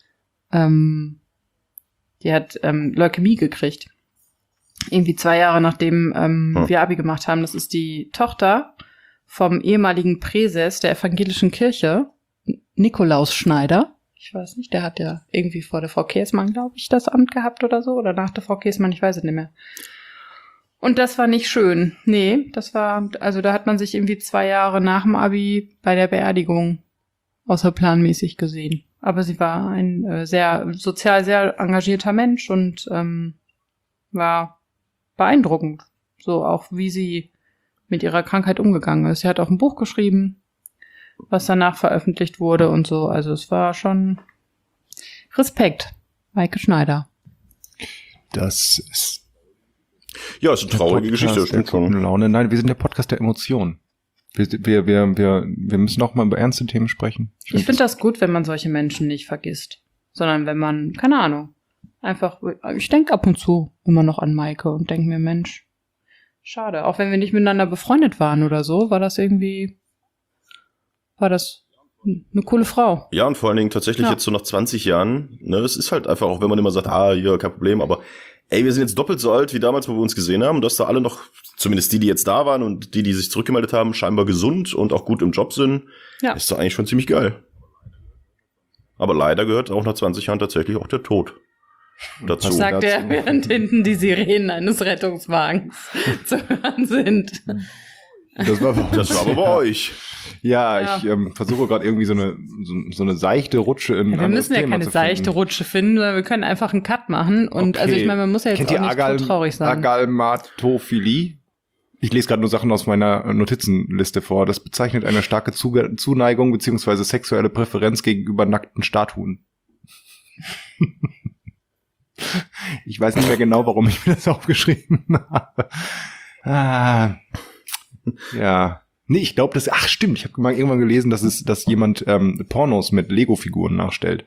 Leukämie gekriegt. Irgendwie 2 Jahre nachdem wir Abi gemacht haben. Das ist die Tochter vom ehemaligen Präses der evangelischen Kirche, Nikolaus Schneider. Ich weiß nicht, der hat ja irgendwie vor der Frau Käßmann, glaube ich, das Amt gehabt oder so. Oder nach der Frau Käßmann, ich weiß es nicht mehr. Und das war nicht schön. Nee, also da hat man sich irgendwie 2 Jahre nach dem Abi bei der Beerdigung außerplanmäßig gesehen. Aber sie war ein sehr sozial sehr engagierter Mensch und war beeindruckend. So auch, wie sie mit ihrer Krankheit umgegangen ist. Sie hat auch ein Buch geschrieben, was danach veröffentlicht wurde und so. Also es war schon Respekt. Maike Schneider. Das ist Ja, ist eine traurige Geschichte. Das stimmt schon. Laune. Nein, wir sind der Podcast der Emotionen. Wir müssen auch mal über ernste Themen sprechen. Ich finde das gut, wenn man solche Menschen nicht vergisst. Sondern wenn man, keine Ahnung, einfach, ich denke ab und zu immer noch an Maike und denke mir, Mensch, schade. Auch wenn wir nicht miteinander befreundet waren oder so, war das eine coole Frau. Ja, und vor allen Dingen tatsächlich jetzt so nach 20 Jahren, ne, das ist halt einfach, auch wenn man immer sagt, hier, kein Problem, aber ey, wir sind jetzt doppelt so alt wie damals, wo wir uns gesehen haben, dass da alle noch, zumindest die jetzt da waren und die sich zurückgemeldet haben, scheinbar gesund und auch gut im Job sind, ist doch eigentlich schon ziemlich geil. Aber leider gehört auch nach 20 Jahren tatsächlich auch der Tod dazu. Sagt er, während hinten die Sirenen eines Rettungswagens zu hören sind. Das war aber bei euch. Ja, ich versuche gerade irgendwie so eine seichte Rutsche in wir müssen ja keine seichte Rutsche finden, sondern wir können einfach einen Cut machen. Und okay. Also ich meine, man muss ja jetzt auch nicht so traurig sein. Agalmatophilie? Ich lese gerade nur Sachen aus meiner Notizenliste vor. Das bezeichnet eine starke Zuneigung bzw. sexuelle Präferenz gegenüber nackten Statuen. Ich weiß nicht mehr genau, warum ich mir das aufgeschrieben habe. Ja. Nee, ich glaube, stimmt. Ich habe mal irgendwann gelesen, dass jemand Pornos mit Lego-Figuren nachstellt.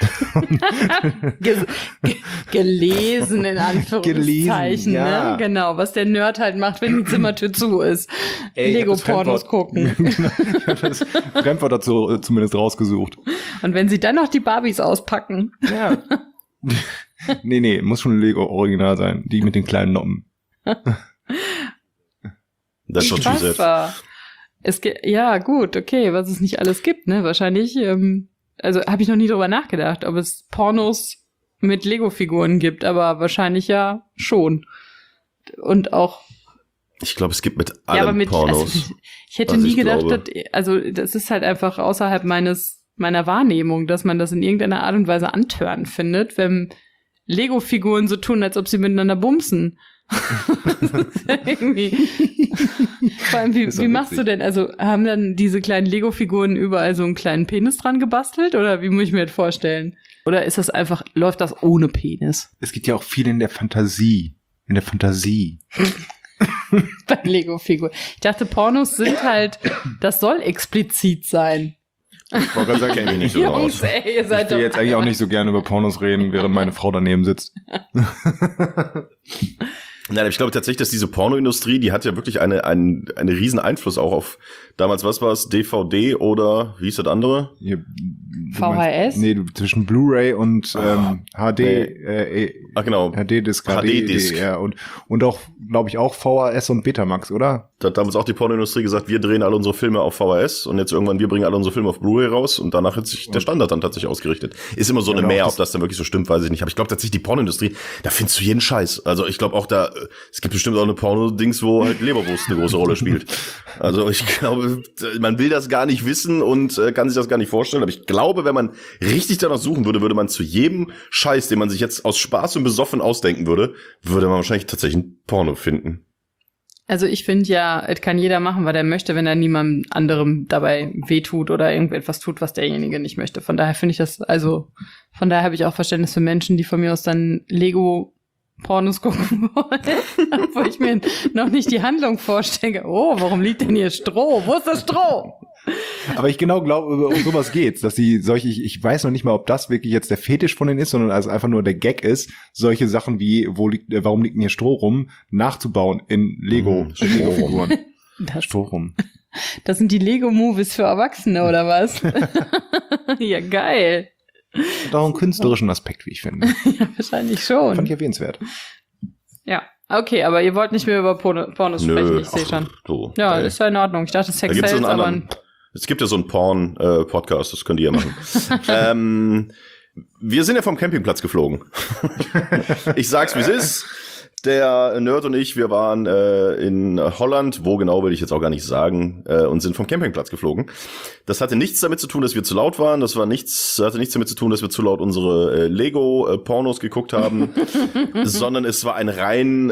Gelesen, in Anführungszeichen, ja. Ne? Genau, was der Nerd halt macht, wenn die Zimmertür zu ist. Lego-Pornos gucken. Ich habe das Fremdwort dazu zumindest rausgesucht. Und wenn sie dann noch die Barbies auspacken. Ja. Nee, muss schon ein Lego-Original sein. Die mit den kleinen Noppen. Das ist schon ja, gut, okay, was es nicht alles gibt, ne? Wahrscheinlich, also habe ich noch nie drüber nachgedacht, ob es Pornos mit Lego-Figuren gibt, aber wahrscheinlich ja schon. Und auch. Ich glaube, es gibt mit allem Pornos. Also, ich hätte nie gedacht, das ist halt einfach außerhalb meiner Wahrnehmung, dass man das in irgendeiner Art und Weise antörend findet, wenn Lego-Figuren so tun, als ob sie miteinander bumsen. Irgendwie. Vor allem, Ist doch wie machst witzig. du denn? Also haben dann diese kleinen Lego-Figuren überall so einen kleinen Penis dran gebastelt? Oder wie muss ich mir das vorstellen? Oder ist das einfach, läuft das ohne Penis Es gibt ja auch viel in der Fantasie. In der Fantasie. bei Lego-Figuren? Ich dachte, Pornos sind halt, das soll explizit sein. Ich wollte gerade sagen, Kenn mich nicht so Jungs, aus. ey, ihr ich seid will doch... jetzt eigentlich auch nicht so gerne über Pornos reden, während meine Frau daneben sitzt. Nein, aber ich glaube tatsächlich, dass diese Pornoindustrie, die hat ja wirklich einen riesen Einfluss auch auf, damals, was war es, DVD oder, wie hieß das andere? Hier, VHS? Zwischen Blu-ray und HD, Ach genau, HD-Disc, HD-Disc. HDR und auch, glaube ich, auch VHS und Betamax, oder? da hat damals auch die Pornoindustrie gesagt, wir drehen alle unsere Filme auf VHS und jetzt irgendwann, wir bringen alle unsere Filme auf Blu-ray raus und danach hat sich der Standard dann tatsächlich ausgerichtet. Ist immer so eine Ja, Mehr, auch ob das dann wirklich so stimmt, weiß ich nicht. Aber ich glaube tatsächlich, die Pornoindustrie, da findest du jeden Scheiß. Also ich glaube auch da, es gibt bestimmt auch eine Porno-Dings, wo halt Leberwurst eine große Rolle spielt. Also ich glaube, man will das gar nicht wissen und kann sich das gar nicht vorstellen. Aber ich glaube, wenn man richtig danach suchen würde, würde man zu jedem Scheiß, den man sich jetzt aus Spaß und besoffen ausdenken würde, würde man wahrscheinlich tatsächlich ein Porno finden. Also ich finde ja, es kann jeder machen, was er möchte, wenn er niemandem anderem dabei wehtut oder irgendetwas tut, was derjenige nicht möchte. Von daher finde ich das, also von daher habe ich auch Verständnis für Menschen, die von mir aus dann Lego-Pornos gucken wollen, wo ich mir noch nicht die Handlung vorstelle. Oh, warum liegt denn hier Stroh? Wo ist das Stroh? Aber ich genau glaube, um sowas geht's, dass sie solche, ich weiß noch nicht mal, ob das wirklich jetzt der Fetisch von denen ist, sondern also einfach nur der Gag ist, solche Sachen wie, warum liegt denn hier Stroh rum, nachzubauen in Lego-Figuren. Stroh rum. Das sind die Lego-Movies für Erwachsene, oder was? Ja, geil. Und auch einen künstlerischen Aspekt, wie ich finde. Ja, wahrscheinlich schon. Fand ich erwähnenswert. Ja, okay, aber ihr wollt nicht mehr über Pornos sprechen, ich sehe schon. So. Ja, ist ja in Ordnung. Ich dachte, Da Sex gibt's so sells, einen aber... anderen. Es gibt ja so einen Porn-Podcast, das könnt ihr ja machen. Wir sind ja vom Campingplatz geflogen. Ich sag's, wie es ist. Der Nerd und ich, wir waren in Holland, wo genau will ich jetzt auch gar nicht sagen, und sind vom Campingplatz geflogen. Das hatte nichts damit zu tun, dass wir zu laut waren. Das hatte nichts damit zu tun, dass wir zu laut unsere Lego-Pornos geguckt haben, sondern es war ein rein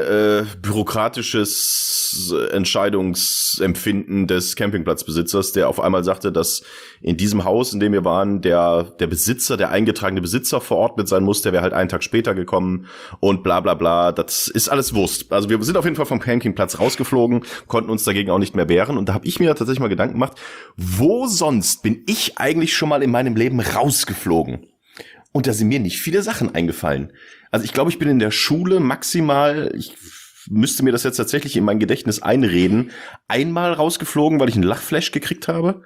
bürokratisches Entscheidungsempfinden des Campingplatzbesitzers, der auf einmal sagte, dass in diesem Haus, in dem wir waren, der Besitzer, der eingetragene Besitzer verordnet sein muss, der wäre halt einen Tag später gekommen und bla bla bla. Das ist alles Wurst. Also wir sind auf jeden Fall vom Campingplatz rausgeflogen, konnten uns dagegen auch nicht mehr wehren. Und da habe ich mir tatsächlich mal Gedanken gemacht, wo sonst bin ich eigentlich schon mal in meinem Leben rausgeflogen? Und da sind mir nicht viele Sachen eingefallen. Also ich glaube, ich bin in der Schule maximal, ich müsste mir das jetzt tatsächlich in mein Gedächtnis einreden, einmal rausgeflogen, weil ich einen Lachflash gekriegt habe.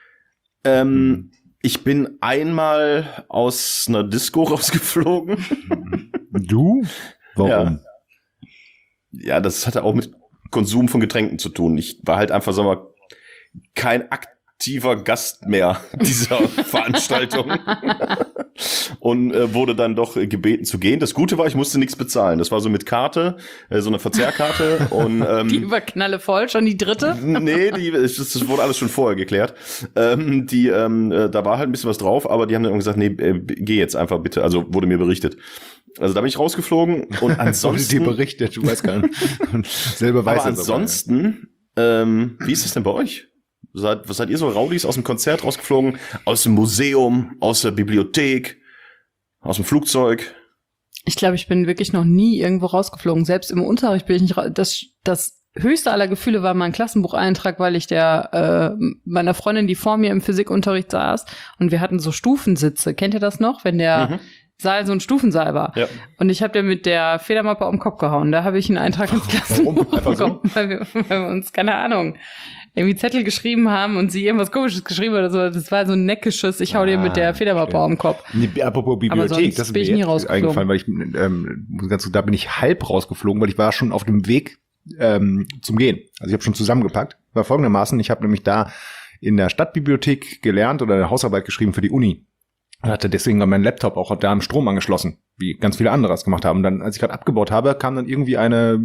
Ich bin einmal aus einer Disco rausgeflogen. Du? Warum? Ja, das hatte auch mit Konsum von Getränken zu tun. Ich war halt einfach, sagen wir mal, kein aktiver Gast mehr dieser Veranstaltung und wurde dann doch gebeten zu gehen. Das Gute war, ich musste nichts bezahlen. Das war so mit Karte, so eine Verzehrkarte und Die überknalle voll, schon die dritte? nee, das wurde alles schon vorher geklärt. Da war halt ein bisschen was drauf, aber die haben dann gesagt, nee, geh jetzt einfach bitte. Also wurde mir berichtet. Also da bin ich rausgeflogen und ansonsten... Wurde dir berichtet, du weißt gar nicht. Selber weiß aber es ansonsten, wie ist das denn bei euch? Was seid ihr so Raudis aus dem Konzert rausgeflogen? Aus dem Museum, aus der Bibliothek, aus dem Flugzeug? Ich glaube, ich bin wirklich noch nie irgendwo rausgeflogen. Selbst im Unterricht bin ich nicht raus. Das höchste aller Gefühle war mein Klassenbucheintrag, weil ich meiner Freundin, die vor mir im Physikunterricht saß, und wir hatten so Stufensitze. Kennt ihr das noch? Wenn der Saal so ein Stufensaal war. Ja. Und ich habe der mit der Federmappe auf den Kopf gehauen. Da habe ich einen Eintrag ins Klassenbuch bekommen, weil wir uns, keine Ahnung, irgendwie Zettel geschrieben haben und sie irgendwas Komisches geschrieben oder so. Das war so ein neckisches, ich hau dir mit der Federmappe auf den Kopf. Nee, apropos Bibliothek, sonst das ist bin mir ich nie jetzt rausgeflogen. eingefallen, weil ich da bin ich halb rausgeflogen, weil ich war schon auf dem Weg zum Gehen. Also ich habe schon zusammengepackt. War folgendermaßen, ich habe nämlich da in der Stadtbibliothek gelernt oder eine Hausarbeit geschrieben für die Uni. Und hatte deswegen meinen Laptop auch da am Strom angeschlossen, wie ganz viele andere es gemacht haben. Und dann, als ich gerade abgebaut habe, kam dann irgendwie eine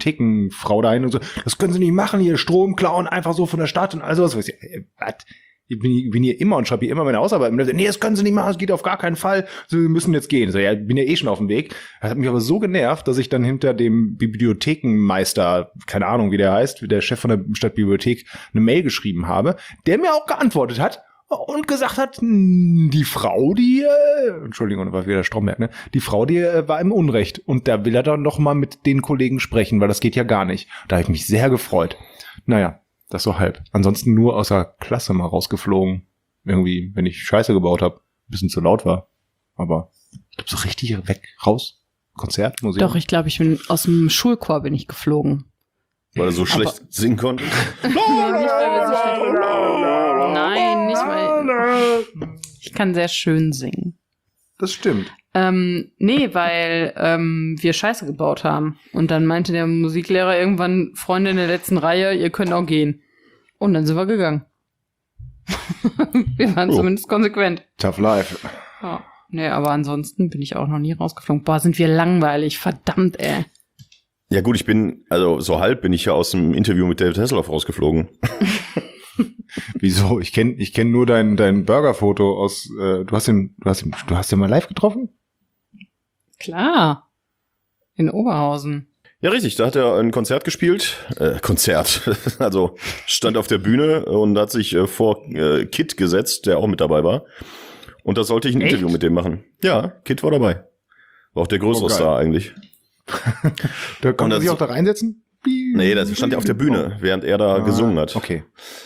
Bibliothekenfrau dahin und so, das können Sie nicht machen, hier Strom klauen, einfach so von der Stadt und all sowas. Was? bin hier immer und schreibe hier immer meine Hausarbeit. Und nee, das können Sie nicht machen, das geht auf gar keinen Fall. Sie müssen jetzt gehen. So, ja, bin ja eh schon auf dem Weg. Das hat mich aber so genervt, dass ich dann hinter dem Bibliothekenmeister, keine Ahnung, wie der heißt, wie der Chef von der Stadtbibliothek, eine Mail geschrieben habe, der mir auch geantwortet hat und gesagt hat, die Frau, Entschuldigung, da war wieder Stromberg, ne? Die Frau, die war im Unrecht. Und da will er dann noch mal mit den Kollegen sprechen, weil das geht ja gar nicht. Da habe ich mich sehr gefreut. Naja, das so halb. Ansonsten nur außer Klasse mal rausgeflogen. Irgendwie, wenn ich Scheiße gebaut habe, ein bisschen zu laut war. Aber ich glaube, so richtig raus. Konzert, Museum. Doch, ich glaube, ich bin aus dem Schulchor bin ich geflogen. Weil er so schlecht singen konnte. Nicht, weil wir so schlecht. Nein, nicht weil ich kann sehr schön singen. Das stimmt. Nee, weil wir Scheiße gebaut haben. Und dann meinte der Musiklehrer irgendwann, Freunde in der letzten Reihe, ihr könnt auch gehen. Und dann sind wir gegangen. Wir waren zumindest konsequent. Tough life. Ja. Nee, aber ansonsten bin ich auch noch nie rausgeflogen. Boah, sind wir langweilig. Verdammt, ey. Ja gut, so halb bin ich ja aus dem Interview mit David Hasselhoff rausgeflogen. Wieso? Ich kenn nur dein Burgerfoto aus, du hast den mal live getroffen? Klar. In Oberhausen. Ja, richtig, da hat er ein Konzert gespielt. Also stand auf der Bühne und hat sich vor Kid gesetzt, der auch mit dabei war. Und da sollte ich ein Interview mit dem machen. Ja, Kid war dabei. War auch der größere Star eigentlich. Da konnte man sich auch da reinsetzen? Nee, das stand ja auf der Bühne, während er da gesungen hat. Okay.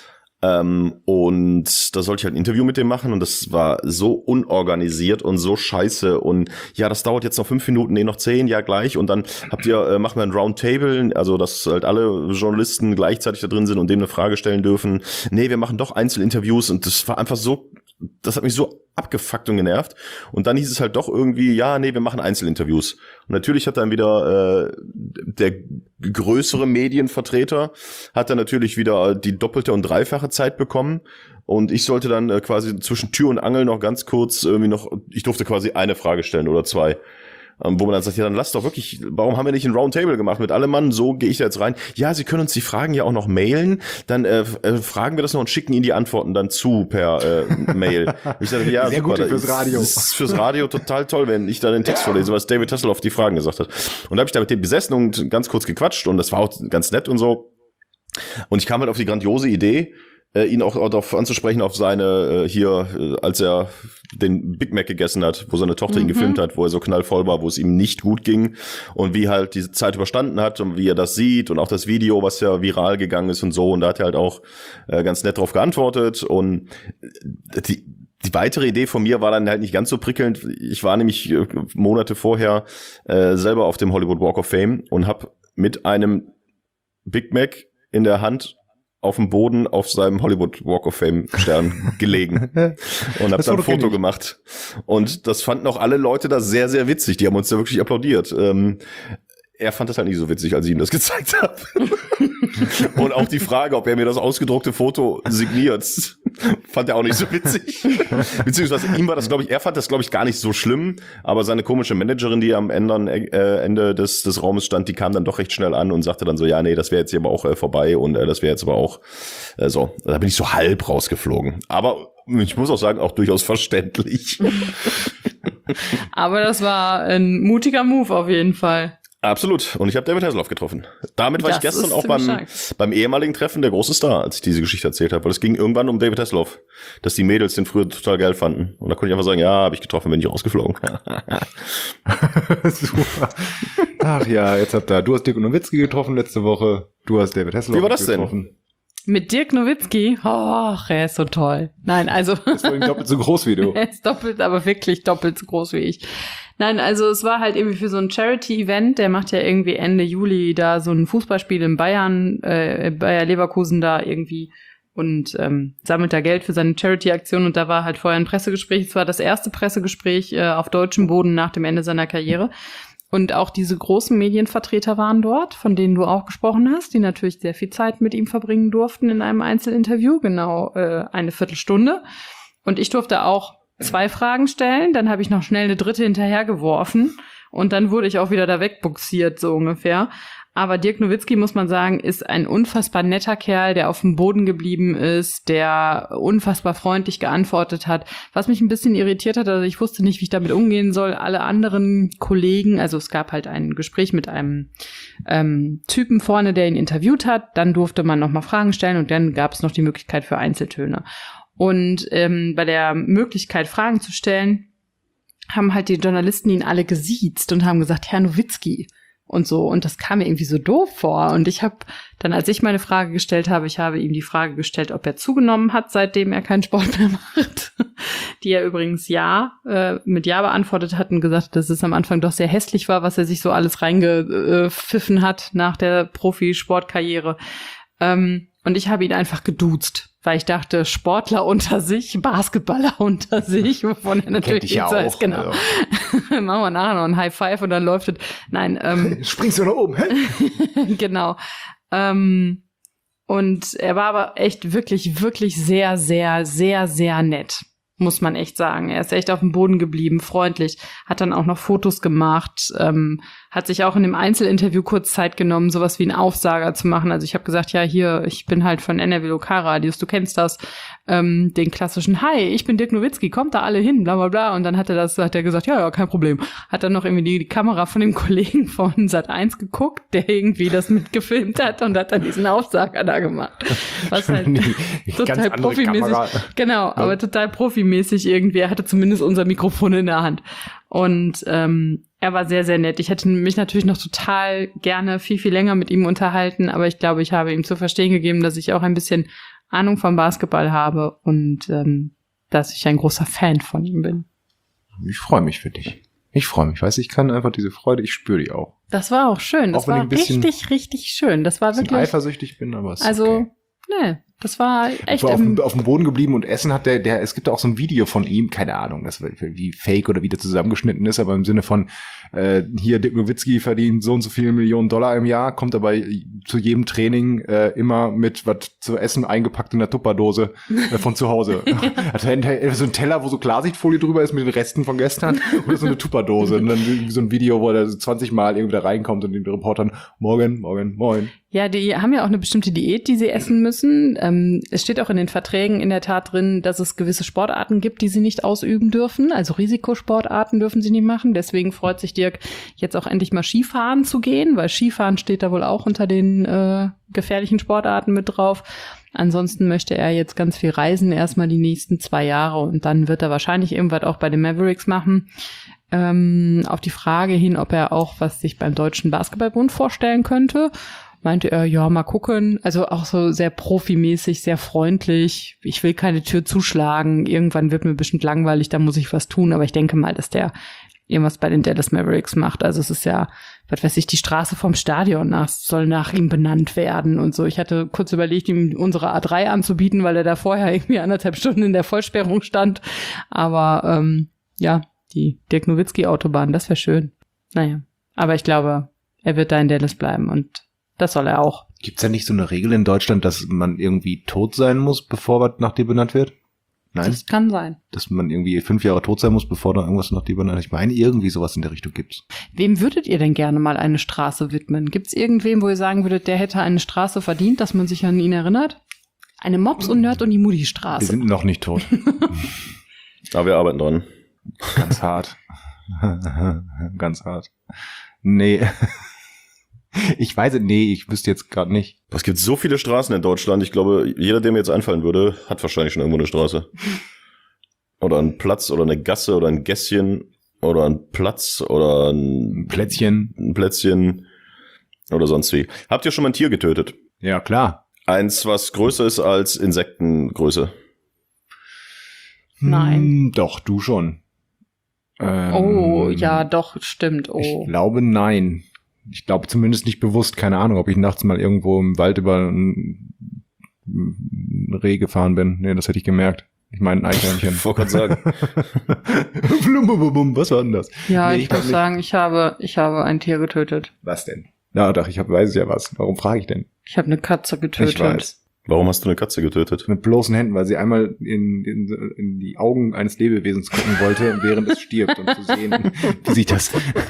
Und da sollte ich halt ein Interview mit dem machen und das war so unorganisiert und so scheiße und ja, das dauert jetzt noch 5 Minuten, nee, noch 10, ja gleich und dann machen wir ein Roundtable, also dass halt alle Journalisten gleichzeitig da drin sind und dem eine Frage stellen dürfen. Nee, wir machen doch Einzelinterviews und das war einfach so, das hat mich so abgefuckt und genervt. Und dann hieß es halt doch irgendwie, ja, nee, wir machen Einzelinterviews. Und natürlich hat dann wieder der größere Medienvertreter hat dann natürlich wieder die doppelte und dreifache Zeit bekommen. Und ich sollte dann quasi zwischen Tür und Angel noch ganz kurz ich durfte quasi eine Frage stellen oder 2. Wo man dann sagt, ja, dann lass doch wirklich, warum haben wir nicht ein Roundtable gemacht mit allem Mann? So gehe ich da jetzt rein. Ja, Sie können uns die Fragen ja auch noch mailen. Dann fragen wir das noch und schicken Ihnen die Antworten dann zu per Mail. Ich sage, ja, sehr super, gut fürs Radio. Das ist fürs Radio total toll, wenn ich da den Text vorlese, was David Hasselhoff die Fragen gesagt hat. Und da habe ich da mit dem gesessen und ganz kurz gequatscht und das war auch ganz nett und so. Und ich kam halt auf die grandiose Idee, ihn auch darauf anzusprechen, auf seine, als er den Big Mac gegessen hat, wo seine Tochter ihn gefilmt hat, wo er so knallvoll war, wo es ihm nicht gut ging und wie halt diese Zeit überstanden hat und wie er das sieht und auch das Video, was ja viral gegangen ist und so und da hat er halt auch ganz nett drauf geantwortet und die weitere Idee von mir war dann halt nicht ganz so prickelnd. Ich war nämlich Monate vorher selber auf dem Hollywood Walk of Fame und habe mit einem Big Mac in der Hand auf dem Boden auf seinem Hollywood Walk of Fame Stern gelegen und habe dann ein Foto gemacht. Und das fanden auch alle Leute da sehr, sehr witzig. Die haben uns da wirklich applaudiert. Er fand das halt nicht so witzig, als ich ihm das gezeigt habe. Und auch die Frage, ob er mir das ausgedruckte Foto signiert, fand er auch nicht so witzig. Beziehungsweise er fand das, glaube ich, gar nicht so schlimm, aber seine komische Managerin, die am Ende des Raumes stand, die kam dann doch recht schnell an und sagte dann so, ja, nee, das wäre jetzt hier aber auch vorbei und das wäre jetzt aber auch so. Da bin ich so halb rausgeflogen. Aber ich muss auch sagen, auch durchaus verständlich. Aber das war ein mutiger Move auf jeden Fall. Absolut. Und ich habe David Hasselhoff getroffen. Damit war ich gestern auch beim ehemaligen Treffen der große Star, als ich diese Geschichte erzählt habe. Weil es ging irgendwann um David Hasselhoff, dass die Mädels den früher total geil fanden. Und da konnte ich einfach sagen, ja, habe ich getroffen, bin ich rausgeflogen. Super. Ach ja, du hast Dirk Nowitzki getroffen letzte Woche. Du hast David Hasselhoff getroffen. Wie war das denn? Mit Dirk Nowitzki? Och, er ist so toll. Nein, also. Das war doppelt so groß wie du. Er ist aber wirklich doppelt so groß wie ich. Nein, also es war halt irgendwie für so ein Charity-Event. Der macht ja irgendwie Ende Juli da so ein Fußballspiel in Bayern, Bayer Leverkusen da irgendwie und sammelt da Geld für seine Charity-Aktion. Und da war halt vorher ein Pressegespräch. Es war das erste Pressegespräch auf deutschem Boden nach dem Ende seiner Karriere. Und auch diese großen Medienvertreter waren dort, von denen du auch gesprochen hast, die natürlich sehr viel Zeit mit ihm verbringen durften in einem Einzelinterview, genau eine Viertelstunde. Und ich durfte auch 2 Fragen stellen, dann habe ich noch schnell eine dritte hinterhergeworfen und dann wurde ich auch wieder da wegbuxiert, so ungefähr. Aber Dirk Nowitzki, muss man sagen, ist ein unfassbar netter Kerl, der auf dem Boden geblieben ist, der unfassbar freundlich geantwortet hat. Was mich ein bisschen irritiert hat, also ich wusste nicht, wie ich damit umgehen soll. Alle anderen Kollegen, also es gab halt ein Gespräch mit einem Typen vorne, der ihn interviewt hat. Dann durfte man nochmal Fragen stellen und dann gab es noch die Möglichkeit für Einzeltöne. Und bei der Möglichkeit, Fragen zu stellen, haben halt die Journalisten ihn alle gesiezt und haben gesagt, Herr Nowitzki. Und so, und das kam mir irgendwie so doof vor. Und ich habe dann, als ich meine Frage gestellt habe, ich habe ihm die Frage gestellt, ob er zugenommen hat, seitdem er keinen Sport mehr macht. Die er übrigens mit Ja beantwortet hat und gesagt hat, dass es am Anfang doch sehr hässlich war, was er sich so alles reingepfiffen hat nach der Profisportkarriere. Und ich habe ihn einfach geduzt, weil ich dachte, Sportler unter sich, Basketballer unter sich, wovon er natürlich ja weiß, auch, genau. also. Machen wir nachher noch ein High Five und dann läuft es. Nein, Springst du nach oben, hä? genau. Und er war aber echt wirklich, wirklich sehr, sehr, sehr, sehr nett. Muss man echt sagen. Er ist echt auf dem Boden geblieben, freundlich, hat dann auch noch Fotos gemacht, hat sich auch in dem Einzelinterview kurz Zeit genommen, sowas wie einen Aufsager zu machen. Also ich habe gesagt, ja, hier, ich bin halt von NRW Lokalradios, du kennst das, den klassischen Hi, ich bin Dirk Nowitzki, kommt da alle hin, bla bla bla. Und dann hat er gesagt, ja, kein Problem. Hat dann noch irgendwie die Kamera von dem Kollegen von Sat.1 geguckt, der irgendwie das mitgefilmt hat und hat dann diesen Aufsager da gemacht. Was halt total profimäßig. Genau, aber total profimäßig irgendwie. Er hatte zumindest unser Mikrofon in der Hand. Und er war sehr, sehr nett. Ich hätte mich natürlich noch total gerne viel, viel länger mit ihm unterhalten, aber ich glaube, ich habe ihm zu verstehen gegeben, dass ich auch ein bisschen Ahnung vom Basketball habe und dass ich ein großer Fan von ihm bin. Ich freue mich für dich. Ich freue mich. Weißt du, ich kann einfach diese Freude, ich spüre die auch. Das war auch schön. Das Auch wenn ich war ein bisschen- richtig, richtig schön. Das war Dass ich wirklich. eifersüchtig bin, aber es ist Also, okay. ne, das war echt. Ich war auf dem Boden geblieben und Essen hat es gibt auch so ein Video von ihm, keine Ahnung, das wie fake oder wie der zusammengeschnitten ist, aber im Sinne von, hier Dirk Nowitzki verdient so und so viele Millionen $Dollar im Jahr, kommt aber zu jedem Training immer mit was zu essen eingepackt in der Tupperdose von zu Hause. Also so ein Teller, wo so Klarsichtfolie drüber ist mit den Resten von gestern oder so eine Tupperdose und dann so ein Video, wo er so 20 Mal irgendwie da reinkommt und den Reportern moin. Ja, die haben ja auch eine bestimmte Diät, die sie essen müssen. Es steht auch in den Verträgen in der Tat drin, dass es gewisse Sportarten gibt, die sie nicht ausüben dürfen. Also Risikosportarten dürfen sie nicht machen. Deswegen freut sich Dirk, jetzt auch endlich mal Skifahren zu gehen, weil Skifahren steht da wohl auch unter den gefährlichen Sportarten mit drauf. Ansonsten möchte er jetzt ganz viel reisen, erstmal die nächsten 2 Jahre und dann wird er wahrscheinlich irgendwas auch bei den Mavericks machen. Auf die Frage hin, ob er auch was sich beim Deutschen Basketballbund vorstellen könnte, meinte er, ja, mal gucken. Also auch so sehr profimäßig, sehr freundlich. Ich will keine Tür zuschlagen. Irgendwann wird mir bestimmt langweilig, da muss ich was tun. Aber ich denke mal, dass der irgendwas bei den Dallas Mavericks macht. Also es ist ja, was weiß ich, die Straße vom Stadion soll nach ihm benannt werden und so. Ich hatte kurz überlegt, ihm unsere A3 anzubieten, weil er da vorher irgendwie 1,5 Stunden in der Vollsperrung stand. Aber ja, die Dirk Nowitzki-Autobahn, das wäre schön. Naja, aber ich glaube, er wird da in Dallas bleiben und das soll er auch. Gibt's ja nicht so eine Regel in Deutschland, dass man irgendwie tot sein muss, bevor was nach dir benannt wird? Nein? Das kann sein. Dass man irgendwie 5 Jahre tot sein muss, bevor da irgendwas nach dir benannt wird? Ich meine, irgendwie sowas in der Richtung gibt's. Wem würdet ihr denn gerne mal eine Straße widmen? Gibt's irgendwem, wo ihr sagen würdet, der hätte eine Straße verdient, dass man sich an ihn erinnert? Eine Mops und Nerd und die Mutti-Straße. Wir sind noch nicht tot. Aber wir arbeiten dran. Ganz hart. Ganz hart. Nee. Ich weiß es, nee, ich wüsste jetzt gerade nicht. Es gibt so viele Straßen in Deutschland. Ich glaube, jeder, der mir jetzt einfallen würde, hat wahrscheinlich schon irgendwo eine Straße. Oder einen Platz oder eine Gasse oder ein Gässchen oder ein Platz oder ein Plätzchen oder sonst wie. Habt ihr schon mal ein Tier getötet? Ja, klar. Eins, was größer ist als Insektengröße? Nein. Doch, du schon. Oh, ja, doch, stimmt. Oh. Ich glaube, nein. Ich glaube zumindest nicht bewusst, keine Ahnung, ob ich nachts mal irgendwo im Wald über ein Reh gefahren bin. Nee, das hätte ich gemerkt. Ich meine ein Eichhörnchen. Ich wollte gerade sagen. Was war denn das? Ja, Nee, ich muss sagen, ich habe ein Tier getötet. Was denn? Ja, doch, weiß ja was. Warum frage ich denn? Ich habe eine Katze getötet. Ich weiß. Warum hast du eine Katze getötet? Mit bloßen Händen, weil sie einmal in die Augen eines Lebewesens gucken wollte, während es stirbt, um zu sehen, wie sich das...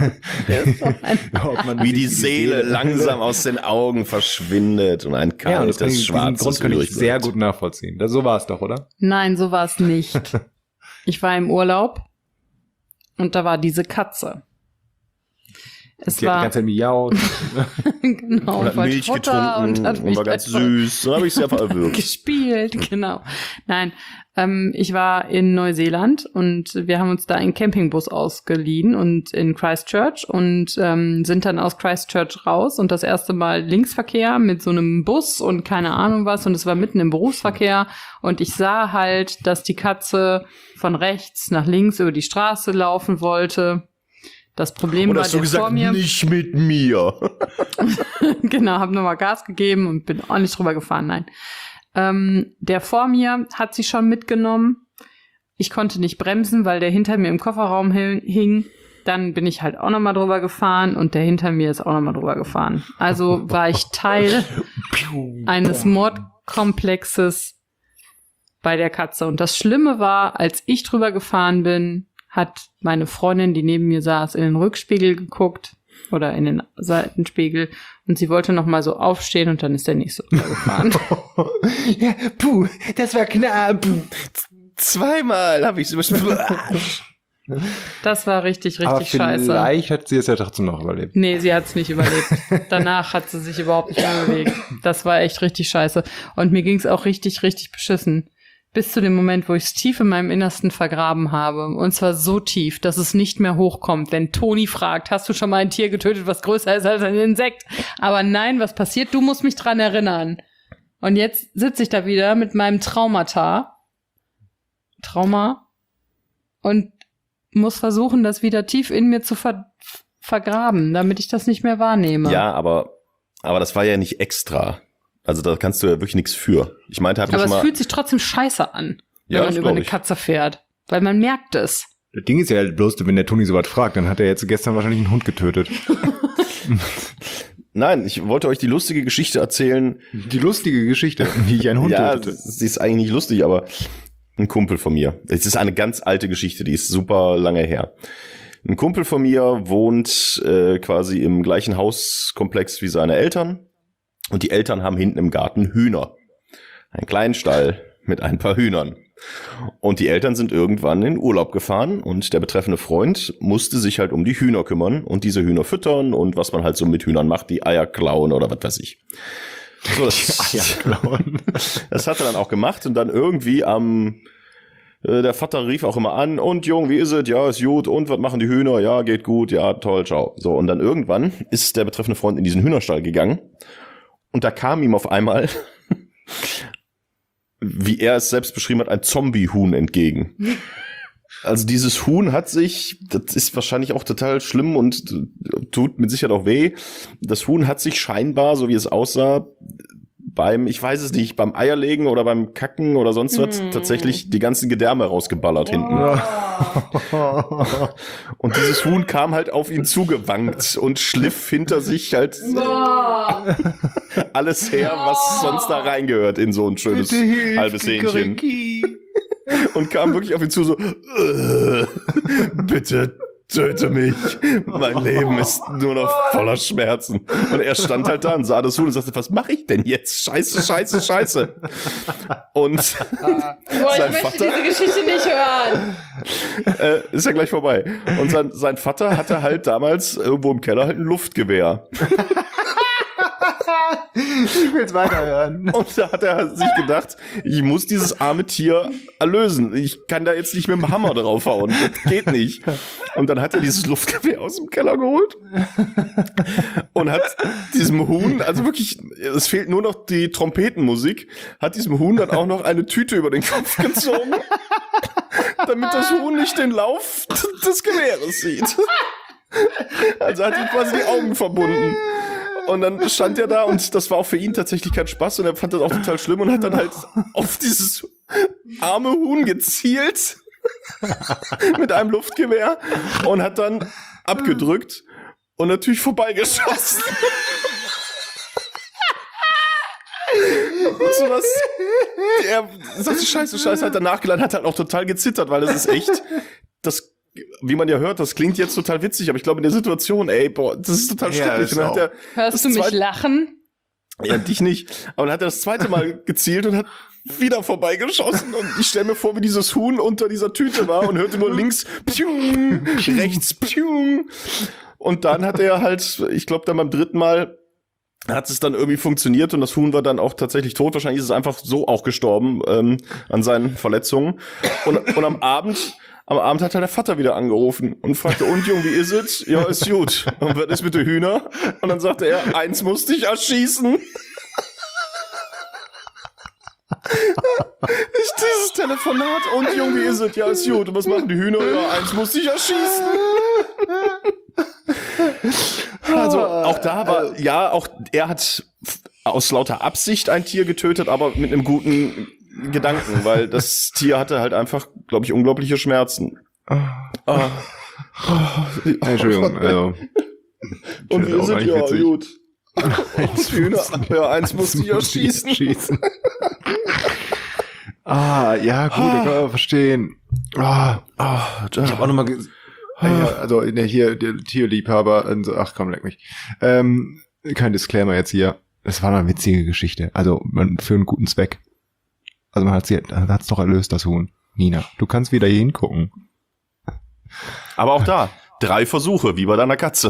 Wie die Seele langsam aus den Augen verschwindet und ein kaltes, schwarzes Grund kann ich übrig sehr bleibt. gut nachvollziehen. So war es doch, oder? Nein, so war es nicht. Ich war im Urlaub und da war diese Katze. Es Die hat die war ganze Zeit miaut. genau, Und hat wollte Milch Futter getrunken und hat und mich war ganz einfach süß. Dann habe ich sie einfach erwürgt. gespielt, genau. Nein, ich war in Neuseeland und wir haben uns da einen Campingbus ausgeliehen und in Christchurch und sind dann aus Christchurch raus und das erste Mal Linksverkehr mit so einem Bus und keine Ahnung was und es war mitten im Berufsverkehr und ich sah halt, dass die Katze von rechts nach links über die Straße laufen wollte. Das Problem Und war, hast du der vor gesagt, mir, nicht mit mir. genau, habe nochmal Gas gegeben und bin auch nicht drüber gefahren, nein. Der vor mir hat sie schon mitgenommen. Ich konnte nicht bremsen, weil der hinter mir im Kofferraum hing. Dann bin ich halt auch nochmal drüber gefahren und der hinter mir ist auch nochmal drüber gefahren. Also war ich Teil eines Mordkomplexes bei der Katze. Und das Schlimme war, als ich drüber gefahren bin, hat meine Freundin, die neben mir saß, in den Rückspiegel geguckt oder in den Seitenspiegel und sie wollte noch mal so aufstehen und dann ist der nächste gefahren. Ja, puh, das war knapp. Zweimal habe ich es Das war richtig Aber scheiße. vielleicht hat sie es ja trotzdem noch überlebt. Nee, sie hat's nicht überlebt. Danach hat sie sich überhaupt nicht mehr bewegt. Das war echt richtig scheiße. Und mir ging's auch richtig beschissen. Bis zu dem Moment, wo ich es tief in meinem Innersten vergraben habe. Und zwar so tief, dass es nicht mehr hochkommt. Wenn Toni fragt, hast du schon mal ein Tier getötet, was größer ist als ein Insekt? Aber nein, was passiert? Du musst mich dran erinnern. Und jetzt sitze ich da wieder mit meinem Trauma und muss versuchen, das wieder tief in mir zu vergraben, damit ich das nicht mehr wahrnehme. Ja, aber das war ja nicht extra. Also da kannst du ja wirklich nichts für. Ich meinte, Aber es fühlt sich trotzdem scheiße an, Ja, wenn das man über glaub eine ich. Katze fährt. Weil man merkt es. Das Ding ist ja bloß, wenn der Toni so was fragt, dann hat er jetzt gestern wahrscheinlich einen Hund getötet. Nein, ich wollte euch die lustige Geschichte erzählen. Die lustige Geschichte, wie ich einen Hund Ja, tötete. sie ist eigentlich nicht lustig, aber ein Kumpel von mir. Es ist eine ganz alte Geschichte, die ist super lange her. Ein Kumpel von mir wohnt quasi im gleichen Hauskomplex wie seine Eltern. Und die Eltern haben hinten im Garten Hühner. Einen kleinen Stall mit ein paar Hühnern. Und die Eltern sind irgendwann in Urlaub gefahren und der betreffende Freund musste sich halt um die Hühner kümmern und diese Hühner füttern und was man halt so mit Hühnern macht, die Eier klauen oder was weiß ich. So, das hat er dann auch gemacht und dann irgendwie der Vater rief auch immer an, und Jung, wie ist es? Ja, ist gut. Und was machen die Hühner? Ja, geht gut. Ja, toll, ciao. So, und dann irgendwann ist der betreffende Freund in diesen Hühnerstall gegangen und da kam ihm auf einmal, wie er es selbst beschrieben hat, ein Zombie-Huhn entgegen. Also dieses Huhn hat sich, das ist wahrscheinlich auch total schlimm und tut mit Sicherheit auch weh, das Huhn hat sich scheinbar, so wie es aussah, ich weiß es nicht, beim Eierlegen oder beim Kacken oder sonst was, tatsächlich die ganzen Gedärme rausgeballert hinten. Und dieses Huhn kam halt auf ihn zugewankt und schliff hinter sich halt alles her, was sonst da reingehört in so ein schönes halbes Hähnchen. Und kam wirklich auf ihn zu so, bitte töte mich, mein Leben ist nur noch voller Schmerzen. Und er stand halt da und sah das Huhn und sagte, was mache ich denn jetzt? Scheiße. Und sein Vater, diese Geschichte nicht hören. ist ja gleich vorbei. Und sein Vater hatte halt damals irgendwo im Keller halt ein Luftgewehr. Ich will's weiterhören. Und da hat er sich gedacht, ich muss dieses arme Tier erlösen. Ich kann da jetzt nicht mit dem Hammer draufhauen. Das geht nicht. Und dann hat er dieses Luftgewehr aus dem Keller geholt und hat diesem Huhn, also wirklich, es fehlt nur noch die Trompetenmusik, hat diesem Huhn dann auch noch eine Tüte über den Kopf gezogen, damit das Huhn nicht den Lauf des Gewehres sieht. Also hat ihm quasi die Augen verbunden. Und dann stand er da und das war auch für ihn tatsächlich kein Spaß und er fand das auch total schlimm und hat dann halt auf dieses arme Huhn gezielt mit einem Luftgewehr und hat dann abgedrückt und natürlich vorbeigeschossen. sowas. Er sagt, Scheiße, hat er nachgeladen, hat halt auch total gezittert, weil das ist echt, das, wie man ja hört, das klingt jetzt total witzig, aber ich glaube in der Situation, das ist total schrecklich. Und dann hat er Hörst du mich lachen? Ja, dich nicht. Aber dann hat er das zweite Mal gezielt und hat wieder vorbeigeschossen und ich stelle mir vor, wie dieses Huhn unter dieser Tüte war und hörte nur links pfiung, rechts pfiung. Und dann hat er halt, ich glaube dann beim dritten Mal hat es dann irgendwie funktioniert und das Huhn war dann auch tatsächlich tot. Wahrscheinlich ist es einfach so auch gestorben an seinen Verletzungen. Und am Abend hat halt der Vater wieder angerufen und fragte, und Jung, wie ist es? Ja, ist gut. Und was ist mit den Hühner? Und dann sagte er, 1 musste ich erschießen. Dieses Telefonat, und Jung, wie ist es? Ja, ist gut. Und was machen die Hühner? Ja, 1 musste ich erschießen. Also auch da war, ja, auch er hat aus lauter Absicht ein Tier getötet, aber mit einem guten Gedanken, weil das Tier hatte halt einfach, glaube ich, unglaubliche Schmerzen. Entschuldigung, also. Und wir sind ja gut. Ja, 1 musste ich erschießen. Ja, gut, das kann man verstehen. Ich habe auch nochmal also hier, der Tierliebhaber, ach komm, leck mich. Kein Disclaimer jetzt hier. Es war eine witzige Geschichte. Also für einen guten Zweck. Also man hat's doch erlöst, das Huhn. Nina, du kannst wieder hier hingucken. Aber auch da, 3 Versuche, wie bei deiner Katze.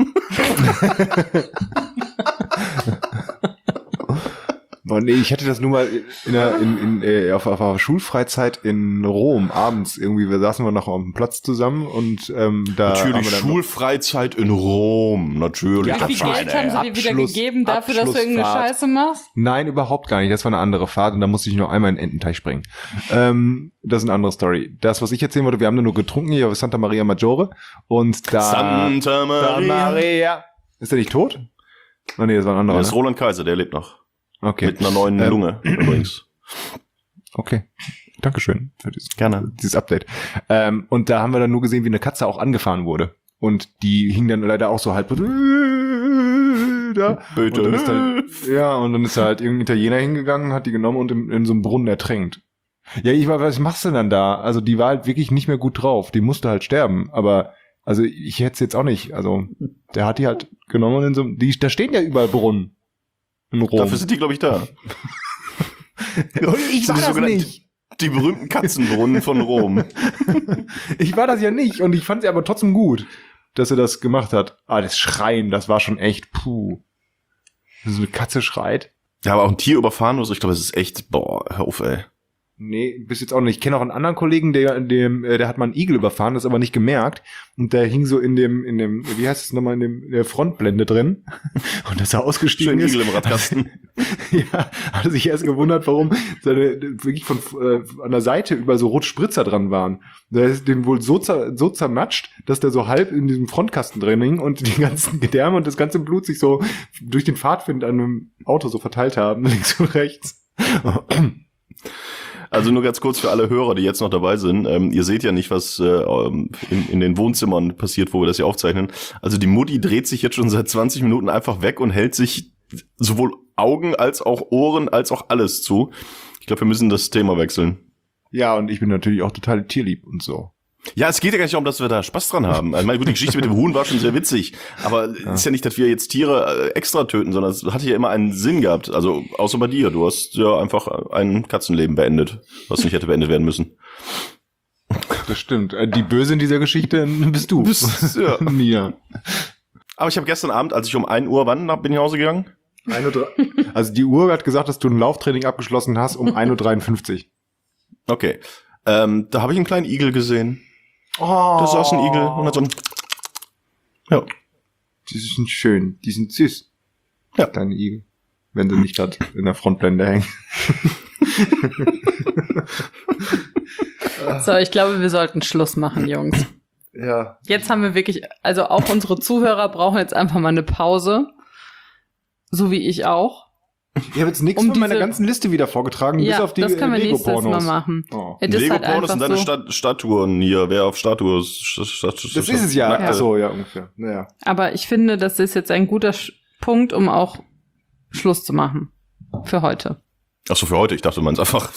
Boah, nee, ich hatte das nur mal auf einer Schulfreizeit in Rom abends irgendwie. Wir saßen noch auf dem Platz zusammen und da natürlich Schulfreizeit in Rom, natürlich. Ja, wie viel Geld haben sie dir wieder gegeben dafür, dass du irgendeine Scheiße machst? Nein, überhaupt gar nicht. Das war eine andere Fahrt und da musste ich noch einmal in den Ententeich springen. Das ist eine andere Story. Das, was ich erzählen wollte, wir haben nur getrunken hier auf Santa Maria Maggiore und da... Santa Maria. Ist der nicht tot? Oh, nee, das war ein anderer. Das ist Roland Kaiser, der lebt noch. Okay. Mit einer neuen Lunge übrigens. Okay. Dankeschön für dieses Update. Und da haben wir dann nur gesehen, wie eine Katze auch angefahren wurde. Und die hing dann leider auch so halb da. Bitte. Und dann ist da halt irgendein Italiener hingegangen, hat die genommen und in so einem Brunnen ertränkt. Ja, was machst du denn da? Also die war halt wirklich nicht mehr gut drauf. Die musste halt sterben. Aber also ich hätte es jetzt auch nicht. Also der hat die halt genommen und da stehen ja überall Brunnen. In Rom. Dafür sind die, glaube ich, da. Ich war das nicht. Die berühmten Katzenbrunnen von Rom. Ich war das ja nicht und ich fand sie aber trotzdem gut, dass er das gemacht hat. Das Schreien, das war schon echt, puh. So eine Katze schreit. Ja, aber auch ein Tier überfahren oder so, ich glaube, es ist echt, hör auf, ey. Nee, bis jetzt auch nicht. Ich kenne auch einen anderen Kollegen, der hat mal einen Igel überfahren, das aber nicht gemerkt. Und der hing so in dem, wie heißt es nochmal, in der Frontblende drin. Und dass er ausgestiegen ist. Igel im Radkasten. Ja, hat er sich erst gewundert, warum wirklich an der Seite über so rote Spritzer dran waren. Der ist dem wohl so zermatscht, dass der so halb in diesem Frontkasten drin hing und die ganzen Gedärme und das ganze Blut sich so durch den Pfadfind an einem Auto so verteilt haben, links und rechts. Also nur ganz kurz für alle Hörer, die jetzt noch dabei sind. Ihr seht ja nicht, was in den Wohnzimmern passiert, wo wir das hier aufzeichnen. Also die Mutti dreht sich jetzt schon seit 20 Minuten einfach weg und hält sich sowohl Augen als auch Ohren als auch alles zu. Ich glaube, wir müssen das Thema wechseln. Ja, und ich bin natürlich auch total tierlieb und so. Ja, es geht ja gar nicht darum, dass wir da Spaß dran haben. Also meine gute Geschichte mit dem Huhn war schon sehr witzig. Aber es ist ja nicht, dass wir jetzt Tiere extra töten, sondern es hat ja immer einen Sinn gehabt. Also außer bei dir. Du hast ja einfach ein Katzenleben beendet, was nicht hätte beendet werden müssen. Das stimmt. Die Böse in dieser Geschichte bist du. Ja. Mia. Aber ich habe gestern Abend, als ich um 1 Uhr, wann bin ich nach Hause gegangen? 1:03 Uhr. Also die Uhr hat gesagt, dass du ein Lauftraining abgeschlossen hast um 1:53 Uhr. Okay. Da habe ich einen kleinen Igel gesehen. Oh. Da saß ein Igel und hat so ein... Ja. Die sind schön, die sind süß. Ja. Deine Igel. Wenn sie nicht gerade in der Frontblende hängen. So, ich glaube, wir sollten Schluss machen, Jungs. Ja. Jetzt haben wir wirklich, also auch unsere Zuhörer brauchen jetzt einfach mal eine Pause. So wie ich auch. Ich habe jetzt nichts von meiner ganzen Liste wieder vorgetragen, bis auf die das können wir nächstes Mal machen. Oh. Lego-Pornos sind deine Statuen hier. Wer auf Statue ist... Das ist es ja. Ach so, ja, ungefähr. Naja. Aber ich finde, das ist jetzt ein guter Punkt, um auch Schluss zu machen. Für heute. Ach so, für heute. Ich dachte, man ist einfach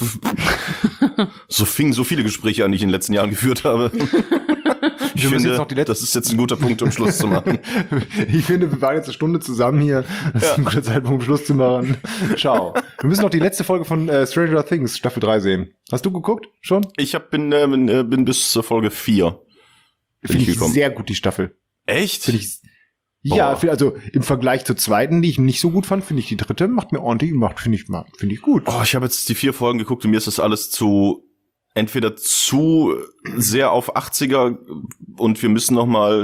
so fingen so viele Gespräche an, die ich in den letzten Jahren geführt habe. Ich finde, jetzt noch das ist jetzt ein guter Punkt, um Schluss zu machen. Ich finde, wir waren jetzt eine Stunde zusammen hier. Das ist ein guter Zeitpunkt, um Schluss zu machen. Ciao. Wir müssen noch die letzte Folge von Stranger Things, Staffel 3 sehen. Hast du geguckt? Schon? Bin bis zur Folge 4. Finde ich gekommen. sehr gut, die Staffel. Echt? Finde ich, ja, also im Vergleich zur zweiten, die ich nicht so gut fand, finde ich die dritte macht mir ordentlich, finde ich gut. Oh, ich habe jetzt die 4 Folgen geguckt und mir ist das alles entweder zu sehr auf 80er und wir müssen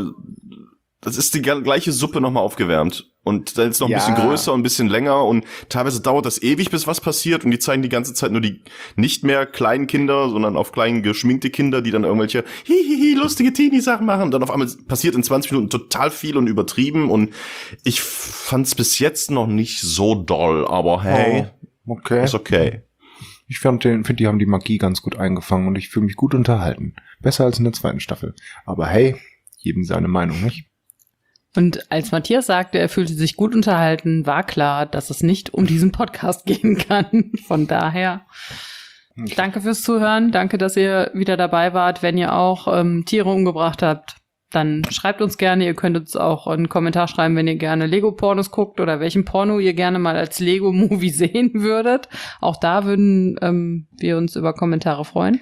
das ist die gleiche Suppe noch mal aufgewärmt. Und dann ist noch ein bisschen größer und ein bisschen länger und teilweise dauert das ewig, bis was passiert und die zeigen die ganze Zeit nur die nicht mehr kleinen Kinder, sondern auf klein geschminkte Kinder, die dann irgendwelche lustige Teenie-Sachen machen. Dann auf einmal passiert in 20 Minuten total viel und übertrieben und ich fand's bis jetzt noch nicht so doll, aber hey, okay. Ist okay. Ich finde, die haben die Magie ganz gut eingefangen und ich fühle mich gut unterhalten. Besser als in der zweiten Staffel. Aber hey, jedem seine Meinung, nicht? Und als Matthias sagte, er fühlte sich gut unterhalten, war klar, dass es nicht um diesen Podcast gehen kann. Von daher, danke fürs Zuhören. Danke, dass ihr wieder dabei wart. Wenn ihr auch Tiere umgebracht habt, dann schreibt uns gerne. Ihr könnt uns auch einen Kommentar schreiben, wenn ihr gerne Lego-Pornos guckt oder welchen Porno ihr gerne mal als Lego-Movie sehen würdet. Auch da würden wir uns über Kommentare freuen.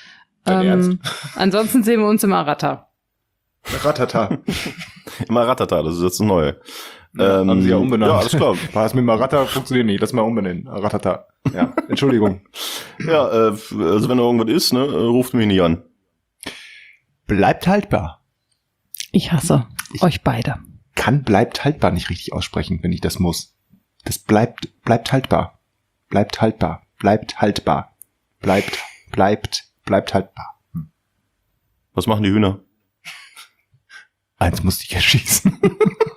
Ansonsten sehen wir uns im Arata. Ratata. Immer Ratata, das ist jetzt ein Neue. Haben sie ja umbenannt. Ja, alles klar. Das mit Marata funktioniert nicht. Lass mal umbenennen. Ratata. Ja, Entschuldigung. Ja, also wenn da irgendwas ist, ne, ruft mich nicht an. Bleibt haltbar. Ich hasse euch beide. Bleibt haltbar nicht richtig aussprechen, wenn ich das muss. Das bleibt haltbar. Bleibt haltbar. Bleibt haltbar. Bleibt haltbar. Was machen die Hühner? Eins musste ich erschießen.